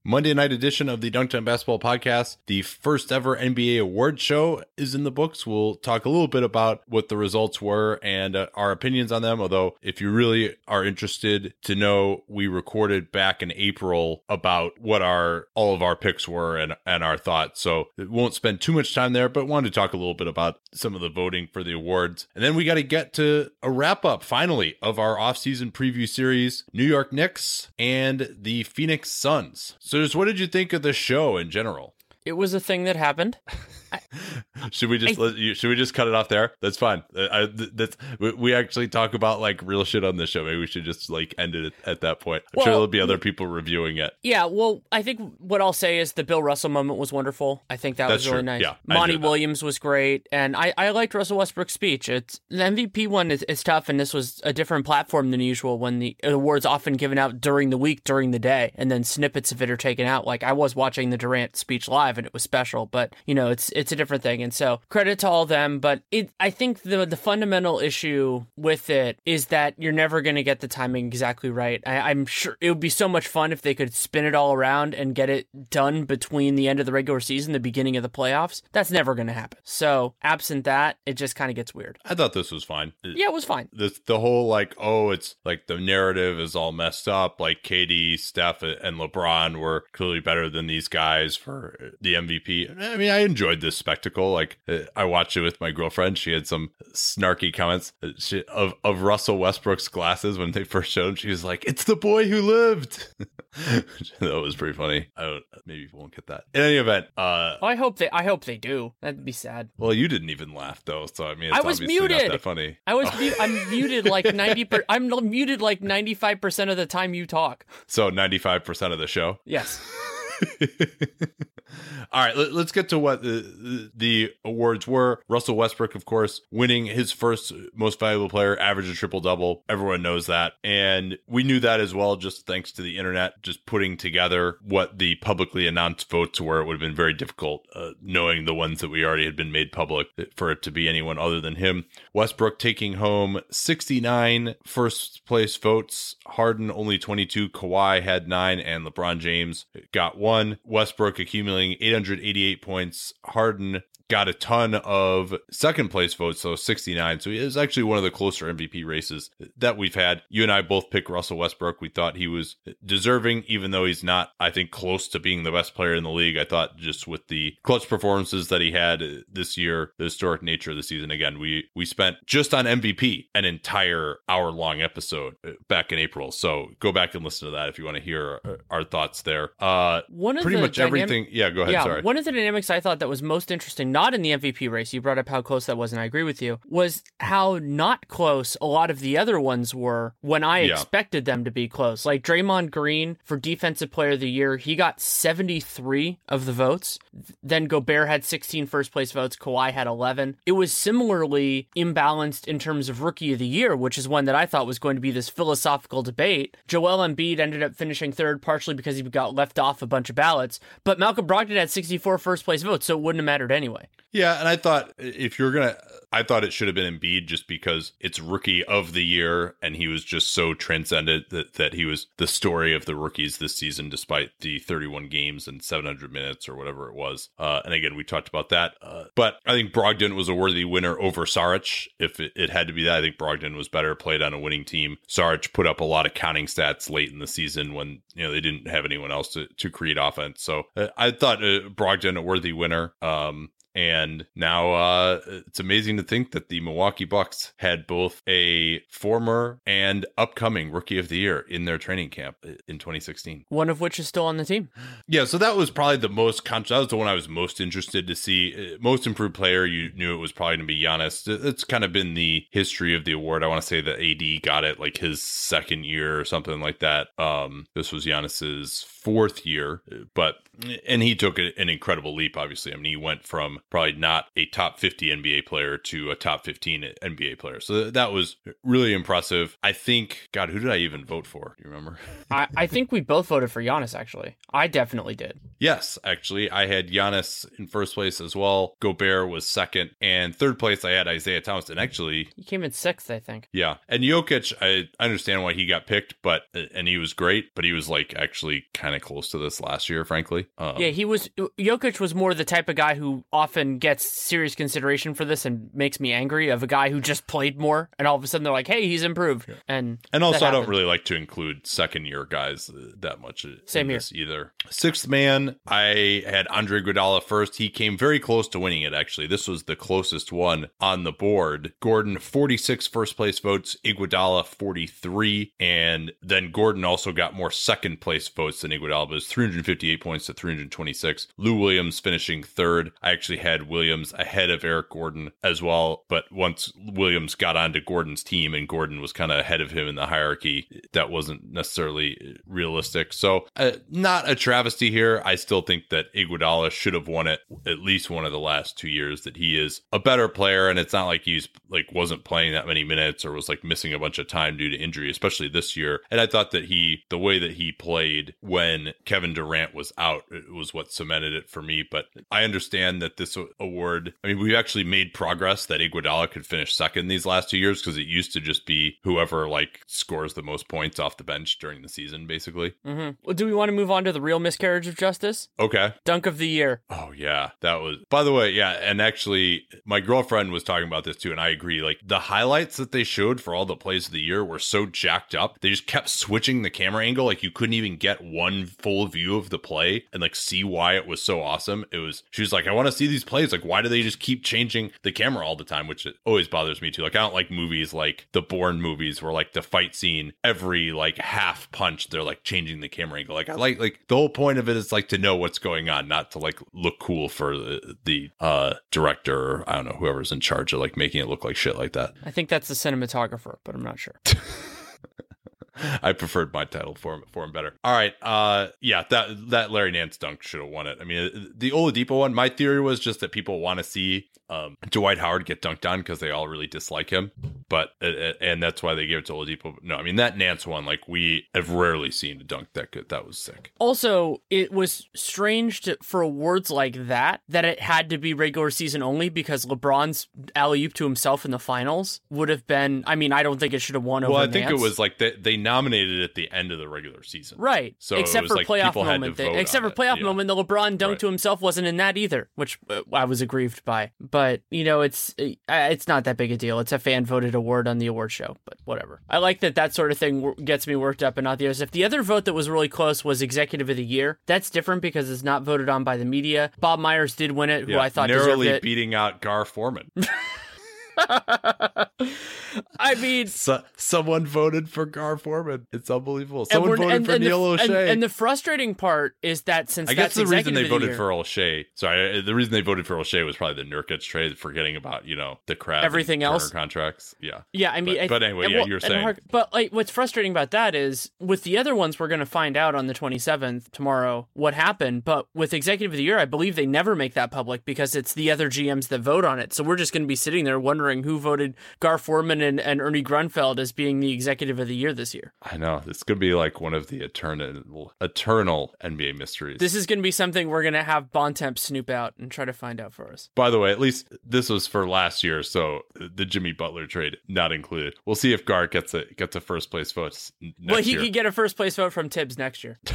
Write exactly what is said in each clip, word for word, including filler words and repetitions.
Monday night edition of the Dunktown Basketball Podcast. The first ever N B A award show is in the books. We'll talk a little bit about what the results were and uh, our opinions on them. Although, if you really are interested to know, we recorded back in April about what our all of our picks were and, and our thoughts. So it won't spend too much time there, but wanted to talk a little bit about some of the voting for the awards. And then we got to get to a wrap up, finally, of our offseason preview series, New York Knicks and the Phoenix Suns. So just what did you think of the show in general? It was a thing that happened. I, should we just I, let you, should we just cut it off there? That's fine. I, that's we, we actually talk about like real shit on this show. Maybe we should just like end it at, at that point. I'm well, sure there'll be other people reviewing it. Yeah, well, I think what I'll say is the Bill Russell moment was wonderful. I think that that's was really true. nice. Yeah, Monty Williams was great, and I, I liked Russell Westbrook's speech. It's the M V P one is, is tough, and this was a different platform than usual when the awards often given out during the week, during the day, and then snippets of it are taken out. Like I was watching the Durant speech live, and it was special, but you know, it's it's a different thing, and so. So credit to all of them, but it, I think the the fundamental issue with it is that you're never going to get the timing exactly right. I, I'm sure it would be so much fun if they could spin it all around and get it done between the end of the regular season, the beginning of the playoffs. That's never going to happen. So absent that, it just kind of gets weird. I thought this was fine. It, yeah, it was fine. The, the whole like, oh, it's like the narrative is all messed up. Like K D, Steph, and LeBron were clearly better than these guys for the M V P. I mean, I enjoyed this spectacle. Like, I watched it with my girlfriend. She had some snarky comments she, of, of Russell Westbrook's glasses when they first showed him. She was like, it's the boy who lived. That was pretty funny. I don't, maybe you won't get that. In any event. Uh, well, I hope they I hope they do. That'd be sad. Well, you didn't even laugh, though. So, I mean, it's I was obviously muted. not that funny. I was mu- I'm muted like ninety per- I'm muted like ninety-five percent of the time you talk. So ninety-five percent of the show? Yes. All right, let, let's get to what the, the awards were. Russell Westbrook, of course, winning his first most valuable player, average a triple-double. Everyone knows that. And we knew that as well, just thanks to the internet, just putting together what the publicly announced votes were. It would have been very difficult uh, knowing the ones that we already had been made public for it to be anyone other than him. Westbrook taking home sixty-nine first-place votes. Harden only twenty-two. Kawhi had nine, and LeBron James got one. Westbrook accumulating eight hundred eighty-eight points. Harden got a ton of second place votes, so sixty-nine. So it was actually one of the closer M V P races that we've had. You and I both picked Russell Westbrook. We thought he was deserving, even though he's not, I think, close to being the best player in the league. I thought just with the clutch performances that he had this year, the historic nature of the season, again, we, we spent just on M V P an entire hour-long episode back in April. So go back and listen to that if you want to hear our thoughts there. Uh, one of pretty the much dynamic- everything. Yeah, go ahead. Yeah, Sorry. One of the dynamics I thought that was most interesting, not in the M V P race, you brought up how close that was, and I agree with you, was how not close a lot of the other ones were when I Yeah. expected them to be close. Like Draymond Green for Defensive Player of the Year, he got seventy-three of the votes. Then Gobert had sixteen first place votes. Kawhi had eleven. It was similarly imbalanced in terms of Rookie of the Year, which is one that I thought was going to be this philosophical debate. Joel Embiid ended up finishing third, partially because he got left off a bunch of ballots. But Malcolm Brogdon had sixty-four first place votes, so it wouldn't have mattered anyway. Yeah, and I thought if you're going to, I thought it should have been Embiid just because it's Rookie of the Year, and he was just so transcendent that, that he was the story of the rookies this season, despite the thirty-one games and seven hundred minutes or whatever it was. Uh, and again, we talked about that. Uh, but I think Brogdon was a worthy winner over Saric. If it, it had to be that, I think Brogdon was better, played on a winning team. Saric put up a lot of counting stats late in the season when, you know, they didn't have anyone else to, to create offense. So uh, I thought uh, Brogdon a worthy winner. Um, And now uh, it's amazing to think that the Milwaukee Bucks had both a former and upcoming Rookie of the Year in their training camp in twenty sixteen. One of which is still on the team. Yeah, so that was probably the most, con- that was the one I was most interested to see. Most improved player, you knew it was probably going to be Giannis. It's kind of been the history of the award. I want to say that A D got it like his second year or something like that. Um, this was Giannis's fourth year, but and he took an incredible leap, obviously. I mean, he went from probably not a top fifty N B A player to a top fifteen N B A player. So that was really impressive. I think, God, who did I even vote for? Do you remember? I, I think we both voted for Giannis, actually. I definitely did. Yes, actually, I had Giannis in first place as well. Gobert was second, and third place I had Isaiah Thomas. And actually, He came in sixth, I think. yeah, and Jokic, I understand why he got picked, but and he was great, but he was like actually kind of close to this last year, frankly. Um, Yeah, he was. Jokic was more the type of guy who often gets serious consideration for this and makes me angry. Of a guy who just played more, and all of a sudden they're like, "Hey, he's improved." Yeah. And and also, I don't really like to include second year guys that much. Same here either. Sixth man, I had Andre Iguodala first. He came very close to winning it. Actually, this was the closest one on the board. Gordon forty-six first place votes, Iguodala forty-three, and then Gordon also got more second place votes than Iguodala, but it was three hundred fifty-eight points to three hundred twenty-six. Lou Williams finishing third. I actually had Williams ahead of Eric Gordon as well, but once Williams got onto Gordon's team and Gordon was kind of ahead of him in the hierarchy, that wasn't necessarily realistic. So uh, not a travesty here. I still think that Iguodala should have won it at least one of the last two years, that he is a better player, and it's not like he's like wasn't playing that many minutes or was like missing a bunch of time due to injury, especially this year. And I thought that he, the way that he played when Kevin Durant was out, it was what cemented it for me. But I understand that this award, I mean, we've actually made progress that Iguodala could finish second these last two years, because it used to just be whoever like scores the most points off the bench during the season, basically. Mm-hmm. Well, do we want to move on to the real miscarriage of justice? Okay. Dunk of the year. Oh, yeah. That was, by the way, yeah. And actually, my girlfriend was talking about this too, and I agree. Like, the highlights that they showed for all the plays of the year were so jacked up. They just kept switching the camera angle. Like, you couldn't even get one full view of the play and like see why it was so awesome. It was, she was like, I want to see these plays. Like, why do they just keep changing the camera all the time? Which it always bothers me too. Like, I don't like movies like the Bourne movies where like the fight scene, every like half punch, they're like changing the camera angle. Like, I like, like the whole point of it is like to know what's going on, not to like look cool for the, the uh, director or I don't know, whoever's in charge of like making it look like shit like that. I think that's the cinematographer, but I'm not sure. I preferred my title for him, for him better. All right. Uh, yeah, that that Larry Nance dunk should have won it. I mean, the Oladipo one, my theory was just that people want to see um, Dwight Howard get dunked on because they all really dislike him. But, uh, and that's why they gave it to Oladipo. No, I mean, that Nance one, like, we have rarely seen a dunk that good. That was sick. Also, it was strange to, for awards like that, that it had to be regular season only, because LeBron's alley-oop to himself in the finals would have been, I mean, I don't think it should have won over Well, I Nance. think it was like they, they nominated it at the end of the regular season. Right. So except for like playoff moment. They, except for it. playoff yeah. moment, the LeBron dunk Right. to himself wasn't in that either, which uh, I was aggrieved by. But, you know, it's uh, it's not that big a deal. It's a fan-voted award on the award show, but whatever. I like that that sort of thing w- gets me worked up and not the others. If the other vote that was really close was Executive of the Year, that's different because it's not voted on by the media. Bob Myers did win it, who Yeah, I thought deserved narrowly it. beating out Gar Forman. I mean, so, someone voted for Gar Foreman. It's unbelievable. and Someone we're- voted and- for and the- Neil and- O'Shea. And the frustrating part is that since I guess that's the reason Executive they of the voted Year- for O'Shea, sorry, the reason they voted for O'Shea was probably the Nurkic trade, forgetting about, you know, the Crab Everything and else. Turner contracts. Yeah. Yeah, I mean, But- I- but anyway, and yeah, well- you were and saying. hard- but like, what's frustrating about that is with the other ones, we're going to find out on the twenty-seventh tomorrow what happened. But with Executive of the Year, I believe they never make that public because it's the other G Ms that vote on it. So we're just going to be sitting there wondering who voted Gar Forman and, and Ernie Grunfeld as being the Executive of the Year this year. I know. This could be like one of the eternal, eternal N B A mysteries. This is going to be something we're going to have Bontemp snoop out and try to find out for us. By the way, at least this was for last year, so the Jimmy Butler trade not included. We'll see if Gar gets a gets a first place vote next Well, he year. could get a first place vote from Tibbs next year.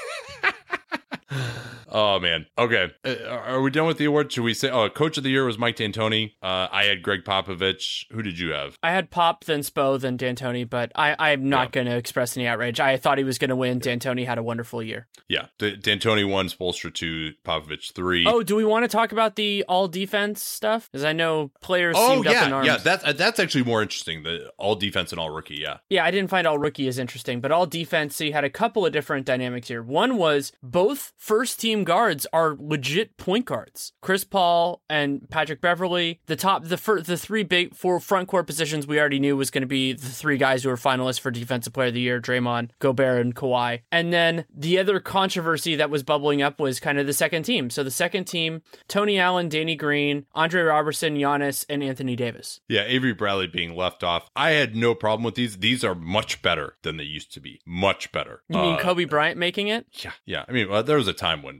Oh, man. Okay. Uh, are we done with the award? Should we say, oh, Coach of the Year was Mike D'Antoni. Uh, I had Greg Popovich. Who did you have? I had Pop, then Spo, then D'Antoni, but I, I'm not Yeah. going to express any outrage. I thought he was going to win. D'Antoni had a wonderful year. Yeah. D- D'Antoni one, Spoelstra two, Popovich three. Oh, do we want to talk about the all defense stuff? Because I know players Oh, seemed up in yeah. arms. Yeah, that's, uh, that's actually more interesting. The all defense and all rookie, yeah. Yeah, I didn't find all rookie as interesting, but all defense, so you had a couple of different dynamics here. One was both first team guards are legit point guards. Chris Paul and Patrick Beverly, the top, the fir- the three big four front court positions we already knew was going to be the three guys who were finalists for Defensive Player of the Year, Draymond, Gobert, and Kawhi. And then the other controversy that was bubbling up was kind of the second team. So the second team, Tony Allen, Danny Green, Andre Robertson, Giannis, and Anthony Davis. Yeah, Avery Bradley being left off. I had no problem with these. These are much better than they used to be. Much better. You mean Uh, Kobe Bryant making it? Yeah, yeah. I mean, well, there was a time when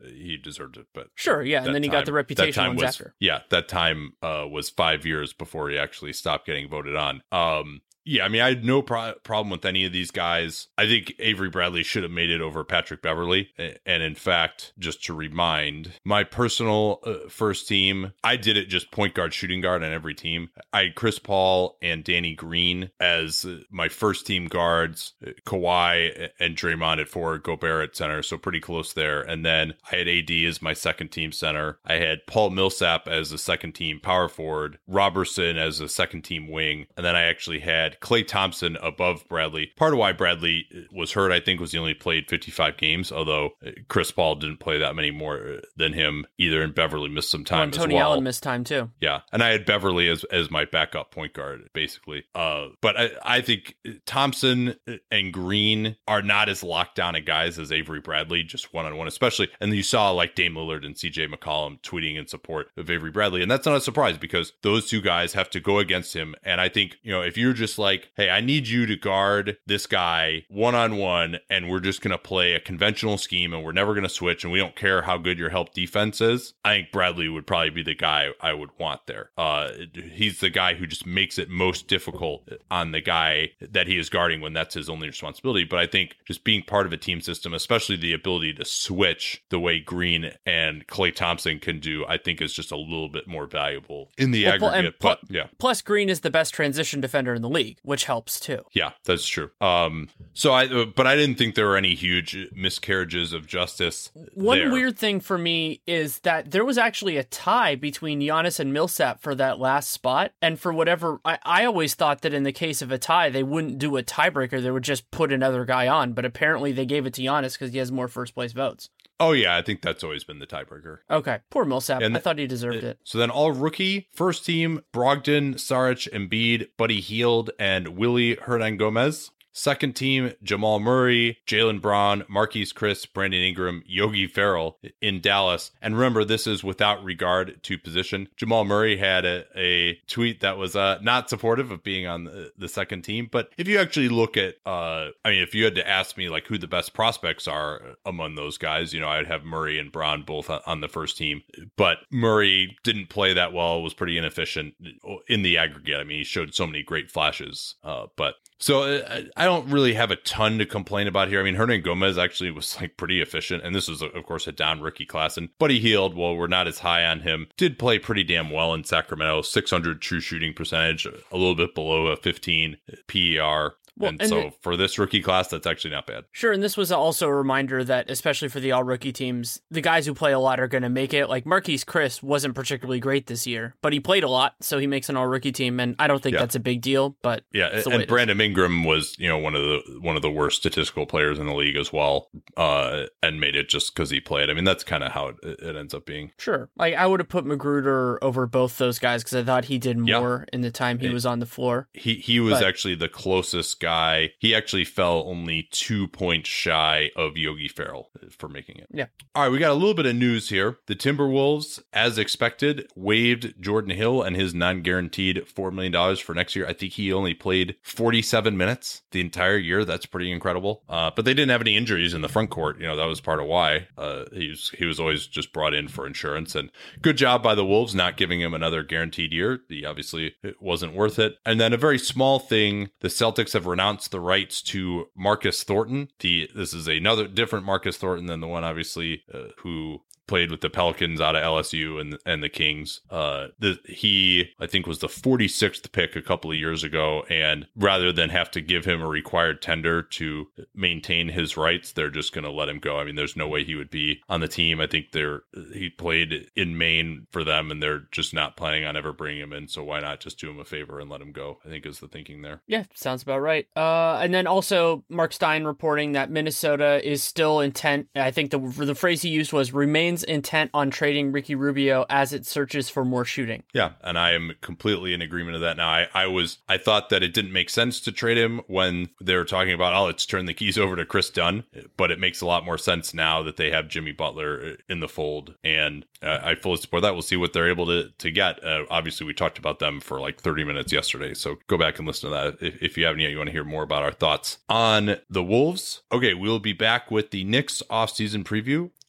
he deserved it. But sure, yeah, and then he time, got the reputation ones was, after. Yeah, that time uh, was five years before he actually stopped getting voted on. Um, Yeah, I mean, I had no pro- problem with any of these guys. I think Avery Bradley should have made it over Patrick Beverley. And in fact, just to remind, my personal uh, first team, I did it just point guard, shooting guard on every team. I had Chris Paul and Danny Green as my first team guards, Kawhi and Draymond at forward, Gobert at center, so pretty close there. And then I had A D as my second team center. I had Paul Millsap as a second team power forward, Robertson as a second team wing, and then I actually had Klay Thompson above Bradley. Part of why Bradley was hurt, I think, was he only played fifty-five games, although Chris Paul didn't play that many more than him either, and Beverly missed some time well, Tony as well. Allen missed time too. Yeah, and I had Beverly as as my backup point guard, basically. Uh, but I, I think Thompson and Green are not as locked down at guys as Avery Bradley, just one-on-one especially. And you saw like Dame Lillard and C J McCollum tweeting in support of Avery Bradley, and that's not a surprise because those two guys have to go against him. And I think, you know, if you're just like, like, hey, I need you to guard this guy one-on-one, and we're just going to play a conventional scheme, and we're never going to switch, and we don't care how good your help defense is, I think Bradley would probably be the guy I would want there. Uh, he's the guy who just makes it most difficult on the guy that he is guarding when that's his only responsibility. But I think just being part of a team system, especially the ability to switch the way Green and Klay Thompson can do, I think is just a little bit more valuable in the well, aggregate. Pl- but yeah. Plus, Green is the best transition defender in the league, which helps too. Yeah, that's true. Um, so I, but I didn't think there were any huge miscarriages of justice. One there. weird thing for me is that there was actually a tie between Giannis and Millsap for that last spot. And for whatever, I, I always thought that in the case of a tie, they wouldn't do a tiebreaker. They would just put another guy on. But apparently they gave it to Giannis because he has more first place votes. Oh, yeah, I think that's always been the tiebreaker. Okay, poor Millsap. And I thought he deserved it. So then all rookie, first team, Brogdon, Saric, Embiid, Buddy Hield, and Willie Hernangomez. Second team, Jamal Murray, Jaylen Brown, Marquise Chris, Brandon Ingram, Yogi Ferrell in Dallas. And remember, this is without regard to position. Jamal Murray had a, a tweet that was uh, not supportive of being on the, the second team. But if you actually look at, uh, I mean, if you had to ask me like who the best prospects are among those guys, you know, I'd have Murray and Brown both on the first team. But Murray didn't play that well, was pretty inefficient in the aggregate. I mean, he showed so many great flashes, uh, but So uh, I don't really have a ton to complain about here. I mean, Hernangomez actually was like pretty efficient, and this was, of course, a down rookie class. And Buddy Hield, well, we're not as high on him, did play pretty damn well in Sacramento. six hundred true shooting percentage, a little bit below a fifteen P E R. Well, and, and so the, for this rookie class, that's actually not bad. Sure, and this was also a reminder that, especially for the all-rookie teams, the guys who play a lot are going to make it. Like, Marquise Chris wasn't particularly great this year, but he played a lot, so he makes an all-rookie team, and I don't think yeah. that's a big deal, but yeah, and Brandon Ingram was, you know, one of the one of the worst statistical players in the league as well, uh, and made it just because he played. I mean, that's kind of how it, it ends up being. Sure. Like, I would have put Magruder over both those guys because I thought he did more yeah. in the time he was on the floor. He, he was but, actually the closest guy. Guy, he actually fell only two points shy of Yogi Ferrell for making it. Yeah. All right, we got a little bit of news here. The Timberwolves, as expected, waived Jordan Hill and his non-guaranteed four million dollars for next year. I think he only played forty-seven minutes the entire year. That's pretty incredible. Uh, but they didn't have any injuries in the front court. You know, that was part of why. Uh, he was, he was always just brought in for insurance. And good job by the Wolves not giving him another guaranteed year. He obviously it wasn't worth it. And then a very small thing, the Celtics have renounced the rights to Marcus Thornton. The This is another different Marcus Thornton than the one, obviously, uh, who played with the Pelicans out of L S U and and the Kings. Uh, the, he, I think, was the forty-sixth pick a couple of years ago, and rather than have to give him a required tender to maintain his rights, they're just going to let him go. I mean, there's no way he would be on the team. I think they're he played in Maine for them, and they're just not planning on ever bringing him in, so why not just do him a favor and let him go, I think is the thinking there. Yeah, sounds about right. Uh, and then also Mark Stein reporting that Minnesota is still intent, I think the the phrase he used was remains intent on trading Ricky Rubio as it searches for more shooting. Yeah, and I am completely in agreement of that now. I, I was I thought that it didn't make sense to trade him when they were talking about, oh, let's turn the keys over to Chris Dunn, but it makes a lot more sense now that they have Jimmy Butler in the fold, and uh, I fully support that. We'll see what they're able to, to get. Uh, obviously, we talked about them for like thirty minutes yesterday, so go back and listen to that if, if you haven't yet, you want to hear more about our thoughts on the Wolves. Okay, we'll be back with the Knicks offseason preview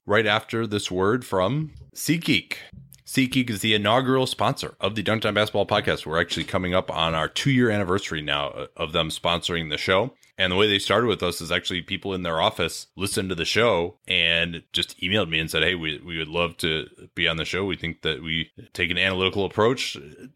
right after this word from SeatGeek. SeatGeek is the inaugural sponsor of the Dunk Time Basketball Podcast. We're actually coming up on our two-year anniversary now of them sponsoring the show. And the way they started with us is actually people in their office listened to the show and just emailed me and said, hey, we, we would love to be on the show. We think that we take an analytical approach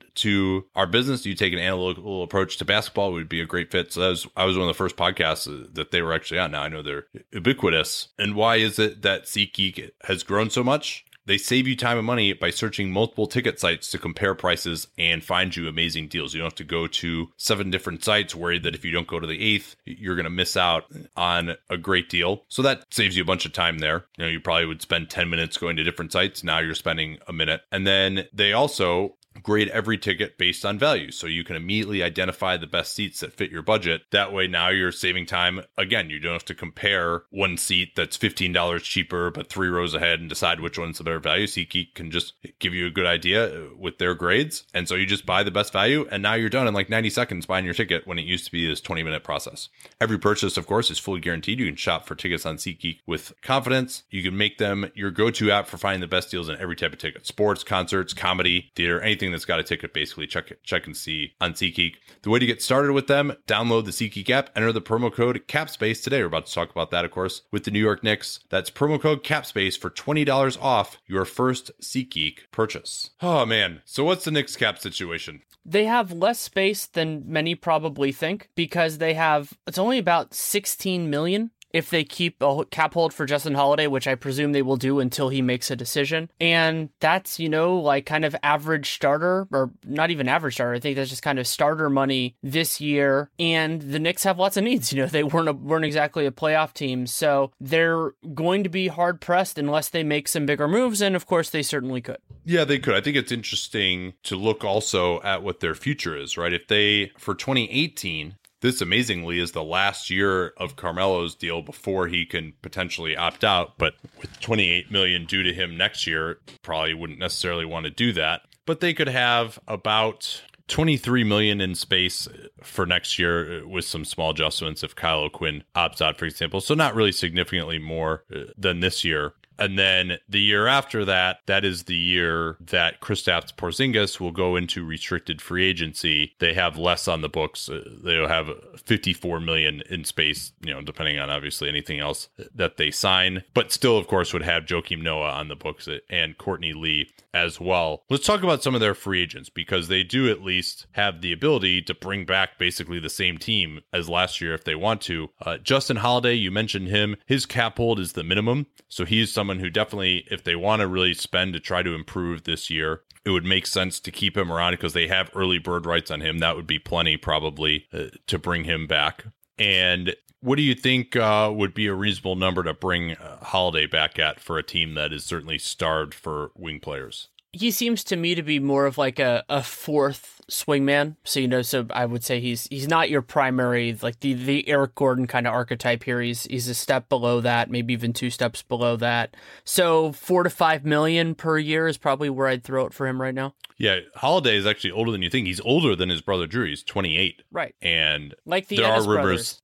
to our business. You take an analytical approach to basketball, it would be a great fit. So that was, I was one of the first podcasts that they were actually on. Now I know they're ubiquitous. And why is it that SeatGeek has grown so much? They save you time and money by searching multiple ticket sites to compare prices and find you amazing deals. You don't have to go to seven different sites worried that if you don't go to the eighth, you're going to miss out on a great deal. So that saves you a bunch of time there. You know, you probably would spend ten minutes going to different sites. Now you're spending a minute. And then they also grade every ticket based on value. So you can immediately identify the best seats that fit your budget. That way, now you're saving time. Again, you don't have to compare one seat that's fifteen dollars cheaper, but three rows ahead and decide which one's the better value. SeatGeek can just give you a good idea with their grades. And so you just buy the best value. And now you're done in like ninety seconds buying your ticket when it used to be this twenty minute process. Every purchase, of course, is fully guaranteed. You can shop for tickets on SeatGeek with confidence. You can make them your go-to app for finding the best deals in every type of ticket. Sports, concerts, comedy, theater, anything that's got a ticket, basically check check and see on SeatGeek. The way to get started with them, download the SeatGeek app, enter the promo code CAPSPACE today. We're about to talk about that, of course, with the New York Knicks. That's promo code CAPSPACE for twenty dollars off your first SeatGeek purchase. Oh man, so what's the Knicks cap situation? They have less space than many probably think because they have, it's only about sixteen million if they keep a cap hold for Justin Holiday, which I presume they will do until he makes a decision. And that's, you know, like kind of average starter, or not even average starter. I think that's just kind of starter money this year. And the Knicks have lots of needs. You know, they weren't a, weren't exactly a playoff team. So they're going to be hard pressed unless they make some bigger moves. And of course, they certainly could. Yeah, they could. I think it's interesting to look also at what their future is, right? If they, for twenty eighteen, this amazingly is the last year of Carmelo's deal before he can potentially opt out. But with twenty-eight million dollars due to him next year, probably wouldn't necessarily want to do that. But they could have about twenty-three million dollars in space for next year with some small adjustments if Kyle O'Quinn opts out, for example. So not really significantly more than this year. And then the year after that, that is the year that Kristaps Porzingis will go into restricted free agency. They have less on the books. They'll have fifty-four million dollars in space, you know, depending on obviously anything else that they sign. But still, of course, would have Joakim Noah on the books and Courtney Lee as well. Let's talk about some of their free agents because they do at least have the ability to bring back basically the same team as last year if they want to. Uh, Justin Holiday, you mentioned him. His cap hold is the minimum. So he's someone who definitely, if they want to really spend to try to improve this year, it would make sense to keep him around because they have early bird rights on him. That would be plenty probably uh, to bring him back. And what do you think uh, would be a reasonable number to bring uh, Holiday back at for a team that is certainly starved for wing players? He seems to me to be more of like a, a fourth swingman. So, you know, so I would say he's he's not your primary, like the, the Eric Gordon kind of archetype here. He's he's a step below that, maybe even two steps below that. So four to five million per year is probably where I'd throw it for him right now. Yeah, Holiday is actually older than you think. He's older than his brother Drew. He's twenty-eight. Right. And like the there Ennis are rumors.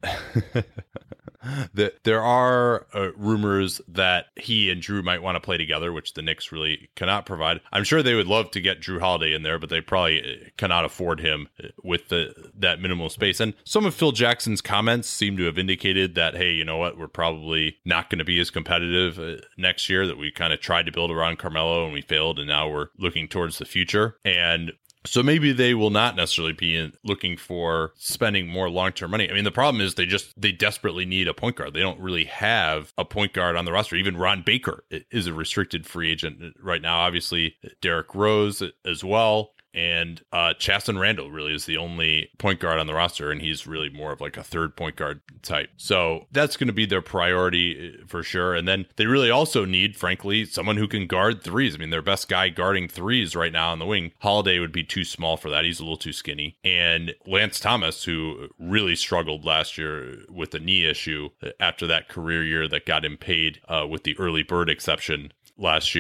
that there are uh, rumors that he and Drew might want to play together, which the Knicks really cannot provide. I'm sure they would love to get Drew Holiday in there, but they probably cannot afford him with the that minimal space. And some of Phil Jackson's comments seem to have indicated that, hey, you know what, we're probably not going to be as competitive uh, next year, that we kind of tried to build around Carmelo and we failed, and now we're looking towards the future. And so maybe they will not necessarily be in looking for spending more long-term money. I mean, the problem is they just, they desperately need a point guard. They don't really have a point guard on the roster. Even Ron Baker is a restricted free agent right now. Obviously, Derrick Rose as well. And uh, Chasson Randall really is the only point guard on the roster, and he's really more of like a third point guard type. So that's going to be their priority for sure. And then they really also need, frankly, someone who can guard threes. I mean, their best guy guarding threes right now on the wing, Holiday, would be too small for that. He's a little too skinny. And Lance Thomas, who really struggled last year with a knee issue after that career year that got him paid uh, with the early bird exception last year.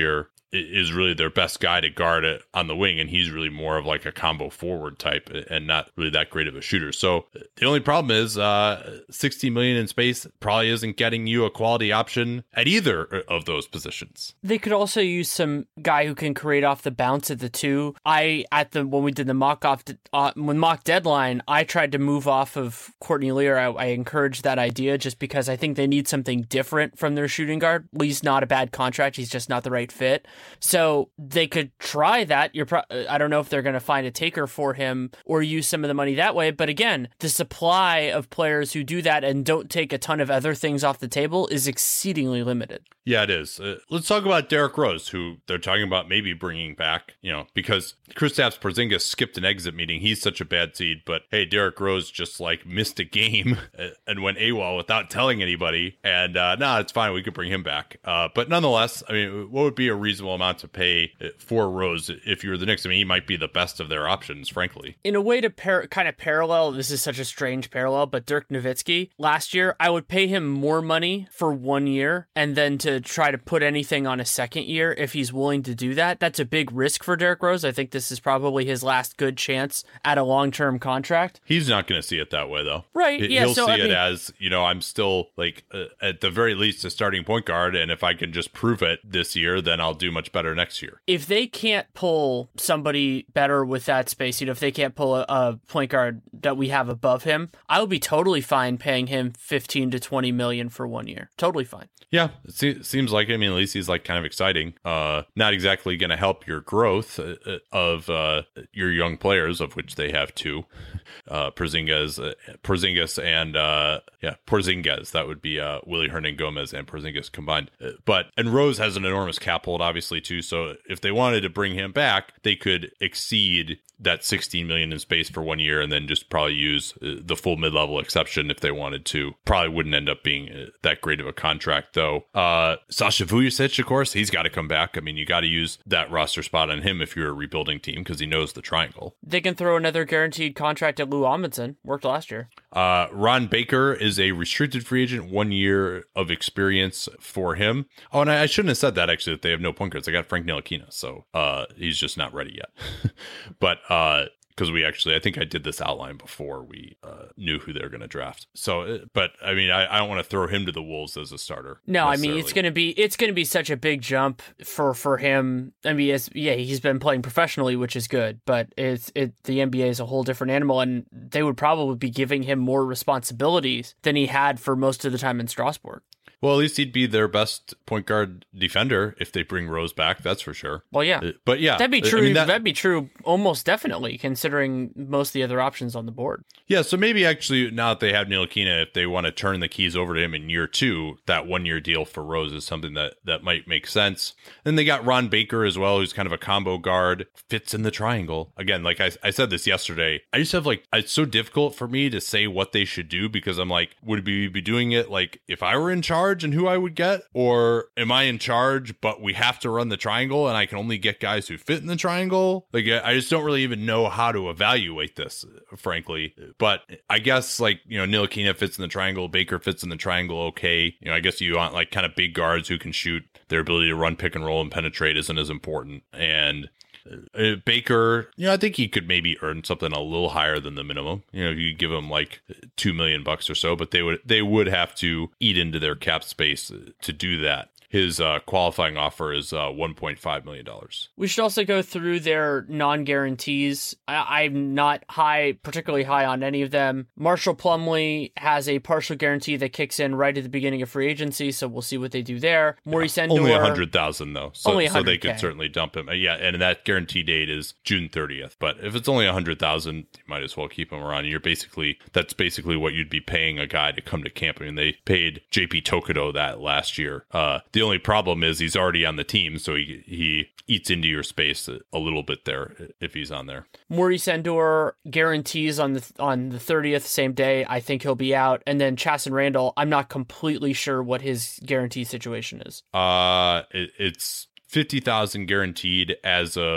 is really their best guy to guard it on the wing, and he's really more of like a combo forward type and not really that great of a shooter. So the only problem is uh, sixteen million in space probably isn't getting you a quality option at either of those positions. They could also use some guy who can create off the bounce at the two. I at the when we did the mock off uh, when mock deadline, I tried to move off of Courtney Lear. I, I encouraged that idea just because I think they need something different from their shooting guard. Lee's not a bad contract; he's just not the right fit. So they could try that. You're pro- I don't know if they're going to find a taker for him or use some of the money that way. But again, the supply of players who do that and don't take a ton of other things off the table is exceedingly limited. Yeah, it is. Uh, let's talk about Derrick Rose, who they're talking about maybe bringing back, you know, because Kristaps Porzingis skipped an exit meeting. He's such a bad seed, but hey, Derrick Rose just like missed a game and went AWOL without telling anybody. And uh, no, nah, it's fine. We could bring him back. Uh, but nonetheless, I mean, what would be a reasonable amount to pay for Rose if you're the Knicks? I mean, he might be the best of their options, frankly. In a way to par- kind of parallel, this is such a strange parallel, but Dirk Nowitzki, last year, I would pay him more money for one year and then to try to put anything on a second year if he's willing to do that. That's a big risk for Derrick Rose. I think this is probably his last good chance at a long-term contract. He's not going to see it that way, though. Right, He- yeah. He'll so, see I it mean, as, you know, I'm still, like, uh, at the very least, a starting point guard, and if I can just prove it this year, then I'll do much better next year. if they can't pull somebody better with that space, you know, if they can't pull a, a point guard that we have above him, I would be totally fine paying him fifteen to twenty million for one year. Totally fine. Yeah, it se- seems like, I mean, at least he's like kind of exciting. Uh, not exactly going to help your growth uh, of uh, your young players, of which they have two, uh, Porzingis, uh, Porzingis and uh, yeah, Porzingis. That would be uh, Willie Hernangomez and Porzingis combined. Uh, but and Rose has an enormous cap hold, obviously too. So if they wanted to bring him back, they could exceed that sixteen million in space for one year and then just probably use uh, the full mid-level exception if they wanted to. Probably wouldn't end up being uh, that great of a contract though. Uh, Sasha Vujacic, of course, he's got to come back. I mean, you got to use that roster spot on him if you're a rebuilding team because he knows the triangle. They can throw another guaranteed contract at Lou Amundsen. Worked last year. Uh, Ron Baker is a restricted free agent, one year of experience for him. Oh, and I, I shouldn't have said that actually, that they have no point guards. They got Frank Ntilikina, so uh, he's just not ready yet. But uh, because we actually, I think I did this outline before we uh, knew who they're going to draft. So, uh, but I mean, I, I don't want to throw him to the wolves as a starter. No, I mean it's gonna be it's gonna be such a big jump for for him. I mean, it's, yeah, he's been playing professionally, which is good, but it's it the N B A is a whole different animal, and they would probably be giving him more responsibilities than he had for most of the time in Strasbourg. Well, at least he'd be their best point guard defender if they bring Rose back. That's for sure. Well, yeah, Uh, But yeah, that'd be I true. mean, that- that'd be true almost definitely, considering most of the other options on the board. Yeah, so maybe actually now that they have Ntilikina, if they want to turn the keys over to him in year two, that one-year deal for Rose is something that, that might make sense. Then they got Ron Baker as well, who's kind of a combo guard, fits in the triangle. Again, like I, I said this yesterday, I just have like, it's so difficult for me to say what they should do because I'm like, would we be doing it like if I were in charge and who I would get? Or am I in charge, but we have to run the triangle and I can only get guys who fit in the triangle? Like, I just don't really even know how to evaluate this, frankly. But I guess, like, you know, Ntilikina fits in the triangle, Baker fits in the triangle okay. You know, I guess you want, like, kind of big guards who can shoot. Their ability to run pick and roll and penetrate isn't as important. And uh, Baker, you know, I think he could maybe earn something a little higher than the minimum. You know, you give him like two million bucks or so, but they would they would have to eat into their cap space to do that. His uh, qualifying offer is uh, one point five million dollars. We should also go through their non-guarantees. I- I'm not high, particularly high on any of them. Marshall Plumlee has a partial guarantee that kicks in right at the beginning of free agency, so we'll see what they do there. Maurice Yeah, Endor, only one hundred thousand dollars though, so, Only so they one hundred K. could certainly dump him. Uh, Yeah, and that guarantee date is June thirtieth. But if it's only one hundred thousand dollars, you might as well keep him around. You're basically, that's basically what you'd be paying a guy to come to camp. I mean, they paid J P Tokoto that last year. Uh, the only problem is he's already on the team, so he he eats into your space a, a little bit there if he's on there. Maurice Endor guarantees on the on the thirtieth, same day. I think he'll be out. And then Chasen Randall, I'm not completely sure what his guarantee situation is. Uh, it, it's fifty thousand guaranteed as of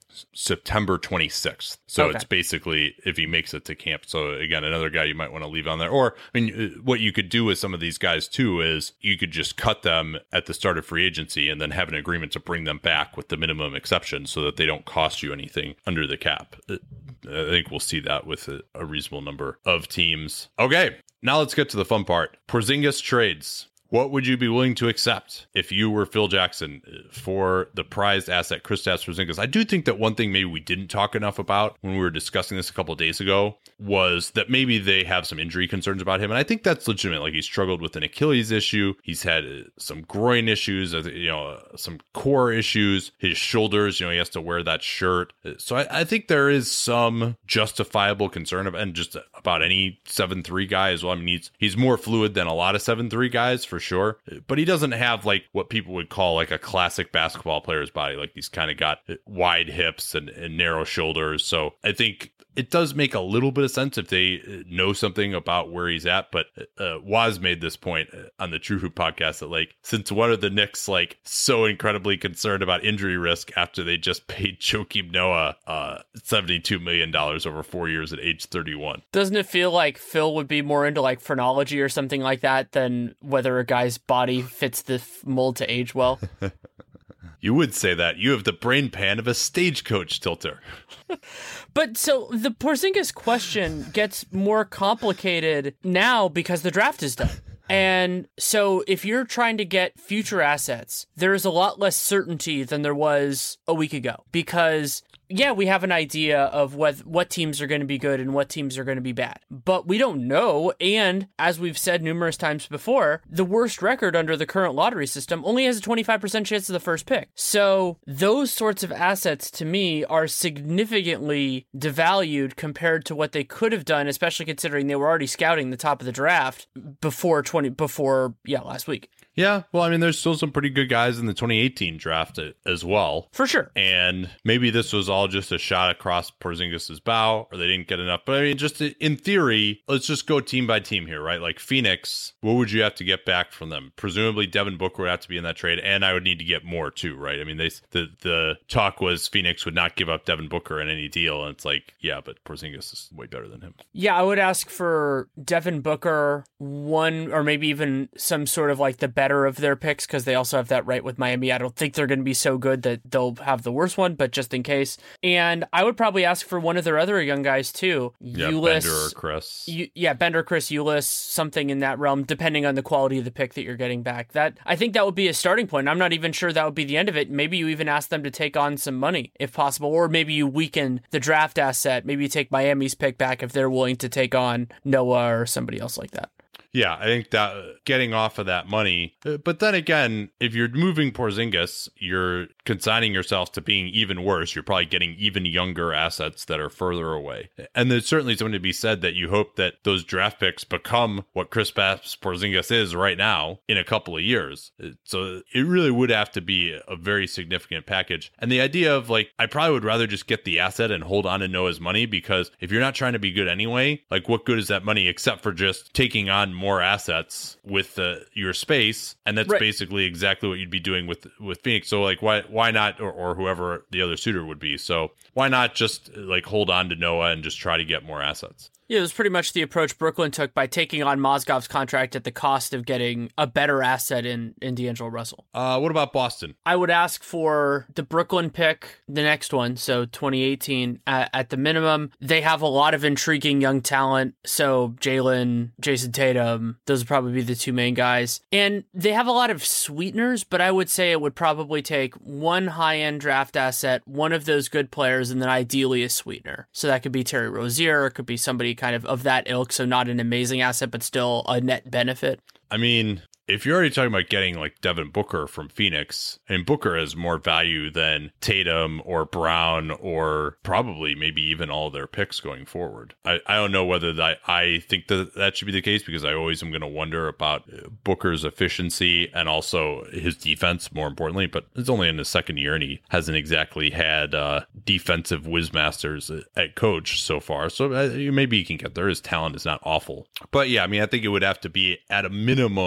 September twenty-sixth. So okay. It's basically if he makes it to camp. So again, another guy you might want to leave on there. Or, I mean, what you could do with some of these guys too is you could just cut them at the start of free agency and then have an agreement to bring them back with the minimum exception so that they don't cost you anything under the cap. I think we'll see that with a, a reasonable number of teams. Okay, now let's get to the fun part. Porzingis trades. What would you be willing to accept if you were Phil Jackson for the prized asset, Kristaps Porzingis? I do think that one thing maybe we didn't talk enough about when we were discussing this a couple of days ago was that maybe they have some injury concerns about him. And I think that's legitimate. Like, he's struggled with an Achilles issue. He's had some groin issues, you know, some core issues. His shoulders, you know, he has to wear that shirt. So I, I think there is some justifiable concern of, and just about any seven three guy as well. I mean, he's, he's more fluid than a lot of seven three guys for sure, but he doesn't have like what people would call like a classic basketball player's body. Like, he's kind of got wide hips and, and narrow shoulders. So I think it does make a little bit of sense if they know something about where he's at. But uh, Waz made this point on the True Hoop podcast that, like, since when are the Knicks like so incredibly concerned about injury risk after they just paid Joakim Noah uh, seventy-two million dollars over four years at age thirty-one? Doesn't it feel like Phil would be more into like phrenology or something like that than whether a guy's body fits the mold to age well? You would say that. You have the brain pan of a stagecoach tilter. But so the Porzingis question gets more complicated now because the draft is done. And so if you're trying to get future assets, there is a lot less certainty than there was a week ago because, yeah, we have an idea of what what teams are going to be good and what teams are going to be bad, but we don't know. And as we've said numerous times before, the worst record under the current lottery system only has a twenty-five percent chance of the first pick. So those sorts of assets to me are significantly devalued compared to what they could have done, especially considering they were already scouting the top of the draft before twenty before yeah last week. Yeah, well, I mean, there's still some pretty good guys in the twenty eighteen draft as well. For sure. And maybe this was all just a shot across Porzingis' bow, or they didn't get enough. But I mean, just in theory, let's just go team by team here, right? Like Phoenix, what would you have to get back from them? Presumably Devin Booker would have to be in that trade, and I would need to get more too, right? I mean, they the, the talk was Phoenix would not give up Devin Booker in any deal, and it's like, yeah, but Porzingis is way better than him. Yeah, I would ask for Devin Booker, one, or maybe even some sort of like the better of their picks, because they also have that right with Miami. I don't think they're going to be so good that they'll have the worst one, but just in case. And I would probably ask for one of their other young guys too. Yeah, Ulyss, Bender or Chris. U- yeah, Bender, Chris, Ulyss, something in that realm, depending on the quality of the pick that you're getting back. That I think that would be a starting point. I'm not even sure that would be the end of it. Maybe you even ask them to take on some money if possible, or maybe you weaken the draft asset. Maybe you take Miami's pick back if they're willing to take on Noah or somebody else like that. Yeah, I think that getting off of that money. But then again, if you're moving Porzingis, you're consigning yourself to being even worse. You're probably getting even younger assets that are further away. And there's certainly something to be said that you hope that those draft picks become what Kristaps Porzingis is right now in a couple of years. So it really would have to be a very significant package. And the idea of like, I probably would rather just get the asset and hold on to Noah's money, because if you're not trying to be good anyway, like what good is that money except for just taking on more assets with uh, your space? And that's right. Basically exactly what you'd be doing with with Phoenix. So like why why not, or, or whoever the other suitor would be, so why not just like hold on to Noah and just try to get more assets? Yeah, it was pretty much the approach Brooklyn took by taking on Mozgov's contract at the cost of getting a better asset in, in D'Angelo Russell. Uh, what about Boston? I would ask for the Brooklyn pick, the next one, so twenty eighteen at, at the minimum. They have a lot of intriguing young talent, so Jalen, Jason Tatum, those would probably be the two main guys. And they have a lot of sweeteners, but I would say it would probably take one high-end draft asset, one of those good players, and then ideally a sweetener. So that could be Terry Rozier, it could be somebody kind of of that ilk, so not an amazing asset, but still a net benefit. I mean, if you're already talking about getting like Devin Booker from Phoenix, and Booker has more value than Tatum or Brown or probably maybe even all their picks going forward. I, I don't know whether that, I think that that should be the case, because I always am going to wonder about Booker's efficiency and also his defense, more importantly. But it's only in his second year, and he hasn't exactly had uh, defensive whizmasters at coach so far. So uh, maybe he can get there. His talent is not awful. But yeah, I mean, I think it would have to be at a minimum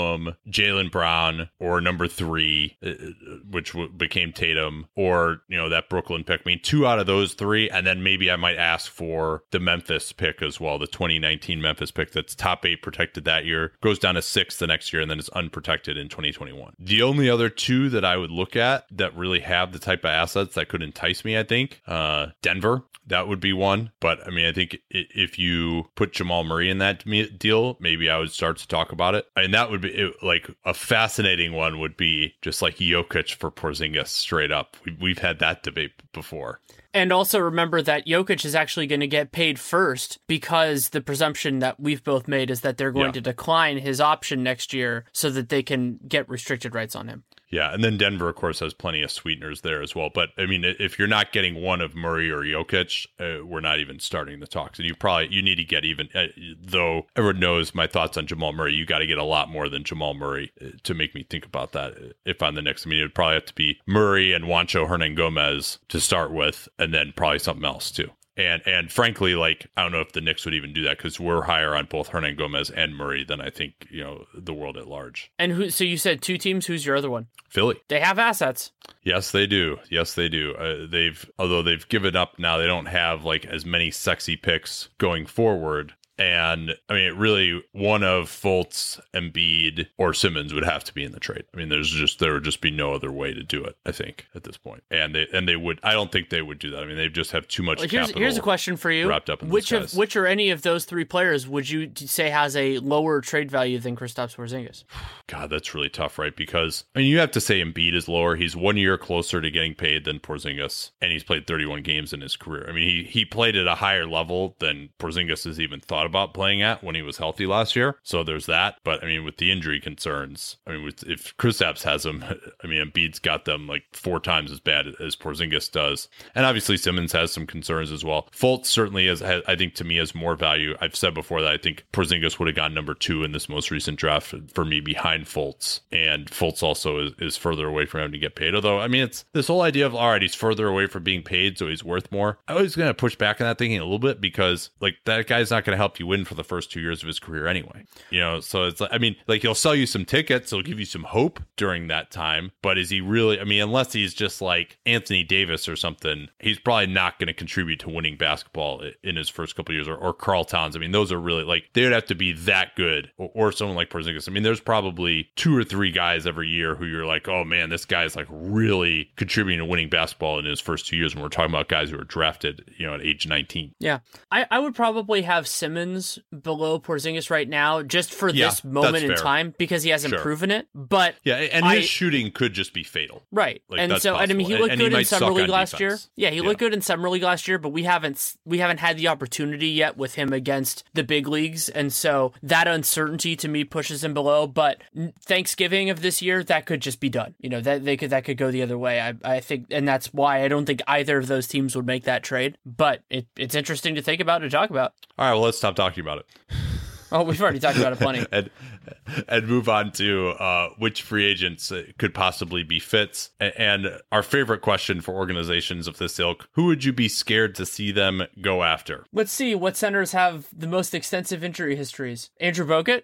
Jaylen Brown or number three, which w- became Tatum, or, you know, that Brooklyn pick. I mean, two out of those three, and then maybe I might ask for the Memphis pick as well, the twenty nineteen Memphis pick that's top eight protected that year, goes down to six the next year, and then is unprotected in twenty twenty-one. The only other two that I would look at that really have the type of assets that could entice me, I think, uh, Denver, that would be one. But I mean, I think if you put Jamal Murray in that deal, maybe I would start to talk about it. And that would be it, like a fascinating one would be just like Jokic for Porzingis straight up. We, we've had that debate before. And also remember that Jokic is actually going to get paid first, because the presumption that we've both made is that they're going yeah. to decline his option next year so that they can get restricted rights on him. Yeah, and then Denver, of course, has plenty of sweeteners there as well. But, I mean, if you're not getting one of Murray or Jokic, uh, we're not even starting the talks. And you probably, you need to get even, uh, though everyone knows my thoughts on Jamal Murray, you got to get a lot more than Jamal Murray to make me think about that if I'm the Knicks. I mean, it would probably have to be Murray and Juancho Hernangomez to start with, and then probably something else too. And and frankly, like, I don't know if the Knicks would even do that, because we're higher on both Hernangomez and Murray than I think, you know, the world at large. And who? So you said two teams. Who's your other one? Philly. They have assets. Yes, they do. Yes, they do. Uh, they've although they've given up now, they don't have like as many sexy picks going forward. And I mean, it really, one of Fultz, Embiid, or Simmons would have to be in the trade. I mean, there's just there would just be no other way to do it, I think, at this point. And they and they would. I don't think they would do that. I mean, they just have too much well, here's, capital. Here's a question for you: wrapped up in which those of which or any of those three players would you say has a lower trade value than Kristaps Porzingis? God, that's really tough, right? Because I mean, you have to say Embiid is lower. He's one year closer to getting paid than Porzingis, and he's played thirty-one games in his career. I mean, he he played at a higher level than Porzingis has even thought about playing at when he was healthy last year. So there's that. But I mean, with the injury concerns, I mean, with, if Kristaps has them, I mean, Embiid's got them like four times as bad as Porzingis does. And obviously Simmons has some concerns as well. Fultz certainly is, I think, to me, has more value. I've said before that I think Porzingis would have gone number two in this most recent draft for me, behind Fultz. And Fultz also is, is further away from him to get paid. Although, I mean, it's this whole idea of, all right, he's further away from being paid, so he's worth more. I was going to push back on that thinking a little bit, because like that guy's not going to help you win for the first two years of his career anyway, you know. So it's like, I mean, like, he'll sell you some tickets, he'll give you some hope during that time, but is he really, I mean, unless he's just like Anthony Davis or something, he's probably not going to contribute to winning basketball in his first couple of years, or, or Karl Towns. I mean, those are really like, they would have to be that good, or, or someone like Porzingis. I mean, there's probably two or three guys every year who you're like, oh man, this guy's like really contributing to winning basketball in his first two years when we're talking about guys who were drafted, you know, at age nineteen. Yeah, I, I would probably have Simmons below Porzingis right now, just for yeah, this moment in time, because he hasn't sure. proven it. But yeah, and I, his shooting could just be fatal, right? Like, and so, possible. I mean, he and, looked and good he in summer league last defense. year. Yeah, he yeah. looked good in summer league last year, but we haven't we haven't had the opportunity yet with him against the big leagues, and so that uncertainty to me pushes him below. But Thanksgiving of this year, that could just be done. You know, that they could that could go the other way. I I think, and that's why I don't think either of those teams would make that trade. But it, it's interesting to think about and talk about. All right, well, let's stop talking about it. Oh, we've already talked about it plenty. and, and move on to uh, which free agents could possibly be fits. And our favorite question for organizations of this ilk: who would you be scared to see them go after? Let's see what centers have the most extensive injury histories. Andrew Bogut?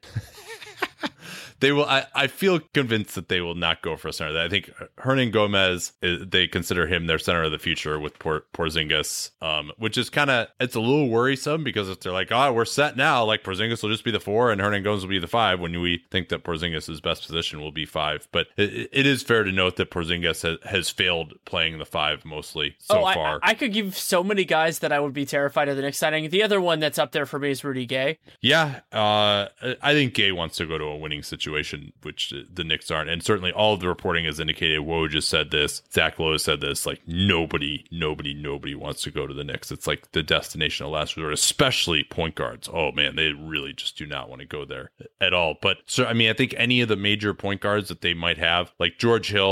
They will. I, I feel convinced that they will not go for a center. I think Hernangomez, they consider him their center of the future with Por, Porzingis, um, which is kind of, it's a little worrisome, because if they're like, oh, we're set now, like Porzingis will just be the four and Hernangomez will be the five, when we think that Porzingis' best position will be five. But it, it is fair to note that Porzingis has, has failed playing the five mostly so oh, far. I, I could give so many guys that I would be terrified of the next signing. The other one that's up there for me is Rudy Gay. Yeah, uh, I think Gay wants to go to a winning situation, which the Knicks aren't. And certainly all of the reporting has indicated, Woj just said this, Zach Lowe said this, like nobody, nobody, nobody wants to go to the Knicks. It's like the destination of last resort, especially point guards. Oh man, they really just do not want to go there at all. But so, I mean, I think any of the major point guards that they might have, like George Hill,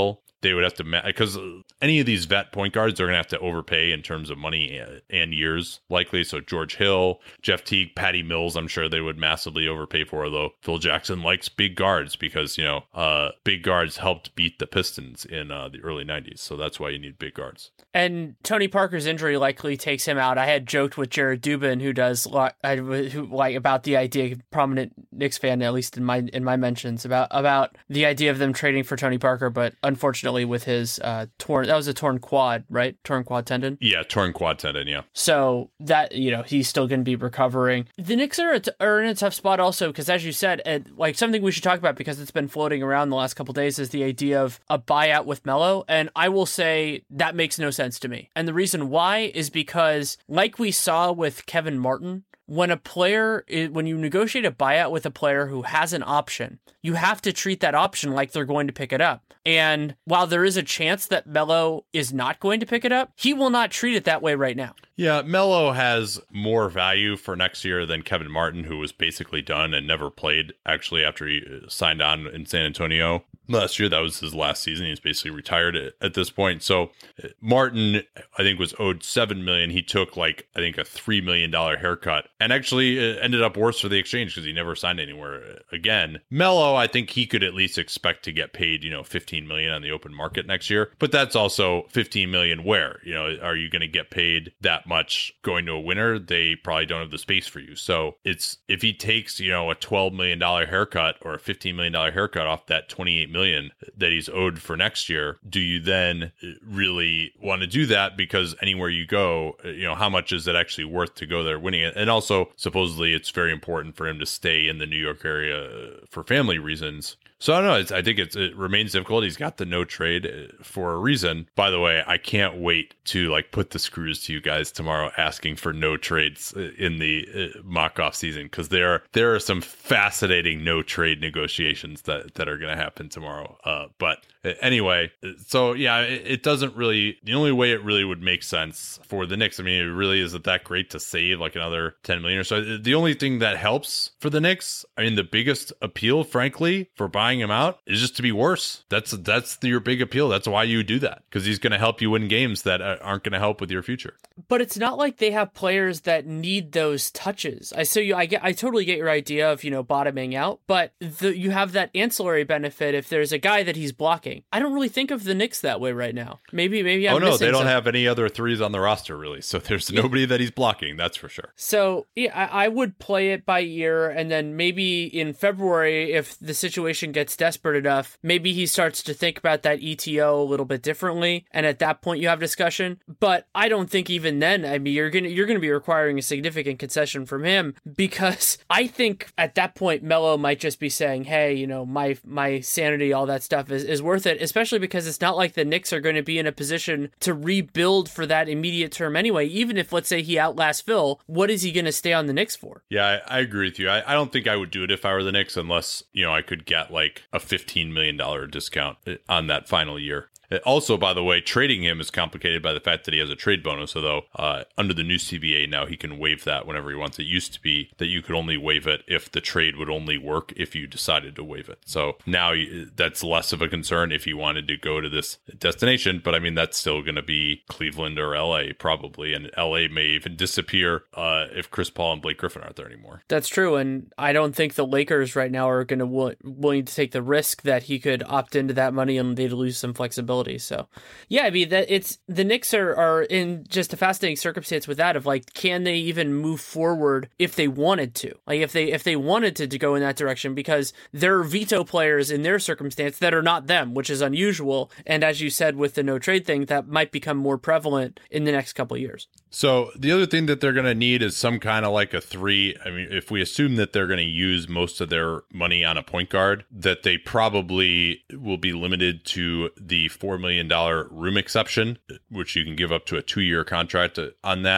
they would have to, because any of these vet point guards are going to have to overpay in terms of money and years, likely. So George Hill, Jeff Teague, Patty Mills, I'm sure they would massively overpay for, although Phil Jackson likes big guards because, you know, uh, big guards helped beat the Pistons in uh, the early nineties. So that's why you need big guards. And Tony Parker's injury likely takes him out. I had joked with Jared Dubin, who does who like about the idea, prominent Knicks fan, at least in my in my mentions, about about the idea of them trading for Tony Parker, but unfortunately with his uh, torn, that was a torn quad, right? Torn quad tendon. Yeah, torn quad tendon. Yeah. So that, you know, he's still going to be recovering. The Knicks are, t- are in a tough spot also because, as you said, and like something we should talk about because it's been floating around the last couple of days is the idea of a buyout with Melo, and I will say that makes no sense to me. And the reason why is because, like we saw with Kevin Martin, when a player, when you negotiate a buyout with a player who has an option, you have to treat that option like they're going to pick it up. And while there is a chance that Melo is not going to pick it up, he will not treat it that way right now. Yeah, Melo has more value for next year than Kevin Martin, who was basically done and never played, actually, after he signed on in San Antonio. Last year, that was his last season. He's basically retired at, at this point. So Martin, I think, was owed seven million dollars. He took, like, I think a three million dollars haircut and actually it ended up worse for the exchange because he never signed anywhere again. Melo, I think he could at least expect to get paid, you know, fifteen million dollars on the open market next year. But that's also fifteen million dollars where, you know, are you going to get paid that much going to a winner? They probably don't have the space for you. So it's, if he takes, you know, a twelve million dollars haircut or a fifteen million dollars haircut off that twenty-eight million dollars that he's owed for next year, do you then really want to do that? Because anywhere you go, you know, how much is it actually worth to go there winning it? And also, supposedly, it's very important for him to stay in the New York area for family reasons. So I don't know. It's, I think it's, it remains difficult. He's got the no trade for a reason. By the way, I can't wait to like put the screws to you guys tomorrow asking for no trades in the mock off season, because there there are some fascinating no trade negotiations that that are going to happen tomorrow. Uh, but anyway, so yeah, it, it doesn't really. The only way it really would make sense for the Knicks, I mean, it really isn't that great to save like another ten million or so. The only thing that helps for the Knicks, I mean, the biggest appeal, frankly, for buying him out is just to be worse. That's that's the, your big appeal. That's why you do that, because he's going to help you win games that aren't going to help with your future. But it's not like they have players that need those touches. I so you I get I totally get your idea of, you know, bottoming out, but the, you have that ancillary benefit if there's a guy that he's blocking. I don't really think of the Knicks that way right now. Maybe maybe I'm oh no, missing they don't something. have any other threes on the roster really, so there's nobody that he's blocking. That's for sure. So yeah, I, I would play it by ear, and then maybe in February, if the situation gets desperate enough, maybe he starts to think about that E T O a little bit differently, and at that point you have discussion. But I don't think even then, I mean, you're gonna you're gonna be requiring a significant concession from him, because I think at that point Melo might just be saying, hey, you know, my my sanity, all that stuff is, is worth it, especially because it's not like the Knicks are going to be in a position to rebuild for that immediate term anyway. Even if, let's say, he outlasts Phil, what is he going to stay on the Knicks for? Yeah, I, I agree with you. I, I don't think I would do it if I were the Knicks, unless, you know, I could get like a fifteen million dollars discount on that final year. Also, by the way, trading him is complicated by the fact that he has a trade bonus, although uh, under the new C B A now he can waive that whenever he wants. It used to be that you could only waive it if the trade would only work if you decided to waive it. So now you, that's less of a concern if you wanted to go to this destination, but I mean, that's still going to be Cleveland or L A probably, and L A may even disappear uh, if Chris Paul and Blake Griffin aren't there anymore. That's true, and I don't think the Lakers right now are going to w- willing to take the risk that he could opt into that money and they'd lose some flexibility. So, yeah, I mean, that it's the Knicks are, are in just a fascinating circumstance with that of like, can they even move forward if they wanted to? Like, if they if they wanted to, to go in that direction, because there are veto players in their circumstance that are not them, which is unusual. And as you said, with the no trade thing, that might become more prevalent in the next couple of years. So the other thing that they're going to need is some kind of like a three. I mean, if we assume that they're going to use most of their money on a point guard, that they probably will be limited to the four million dollars room exception, which you can give up to a two-year contract on that.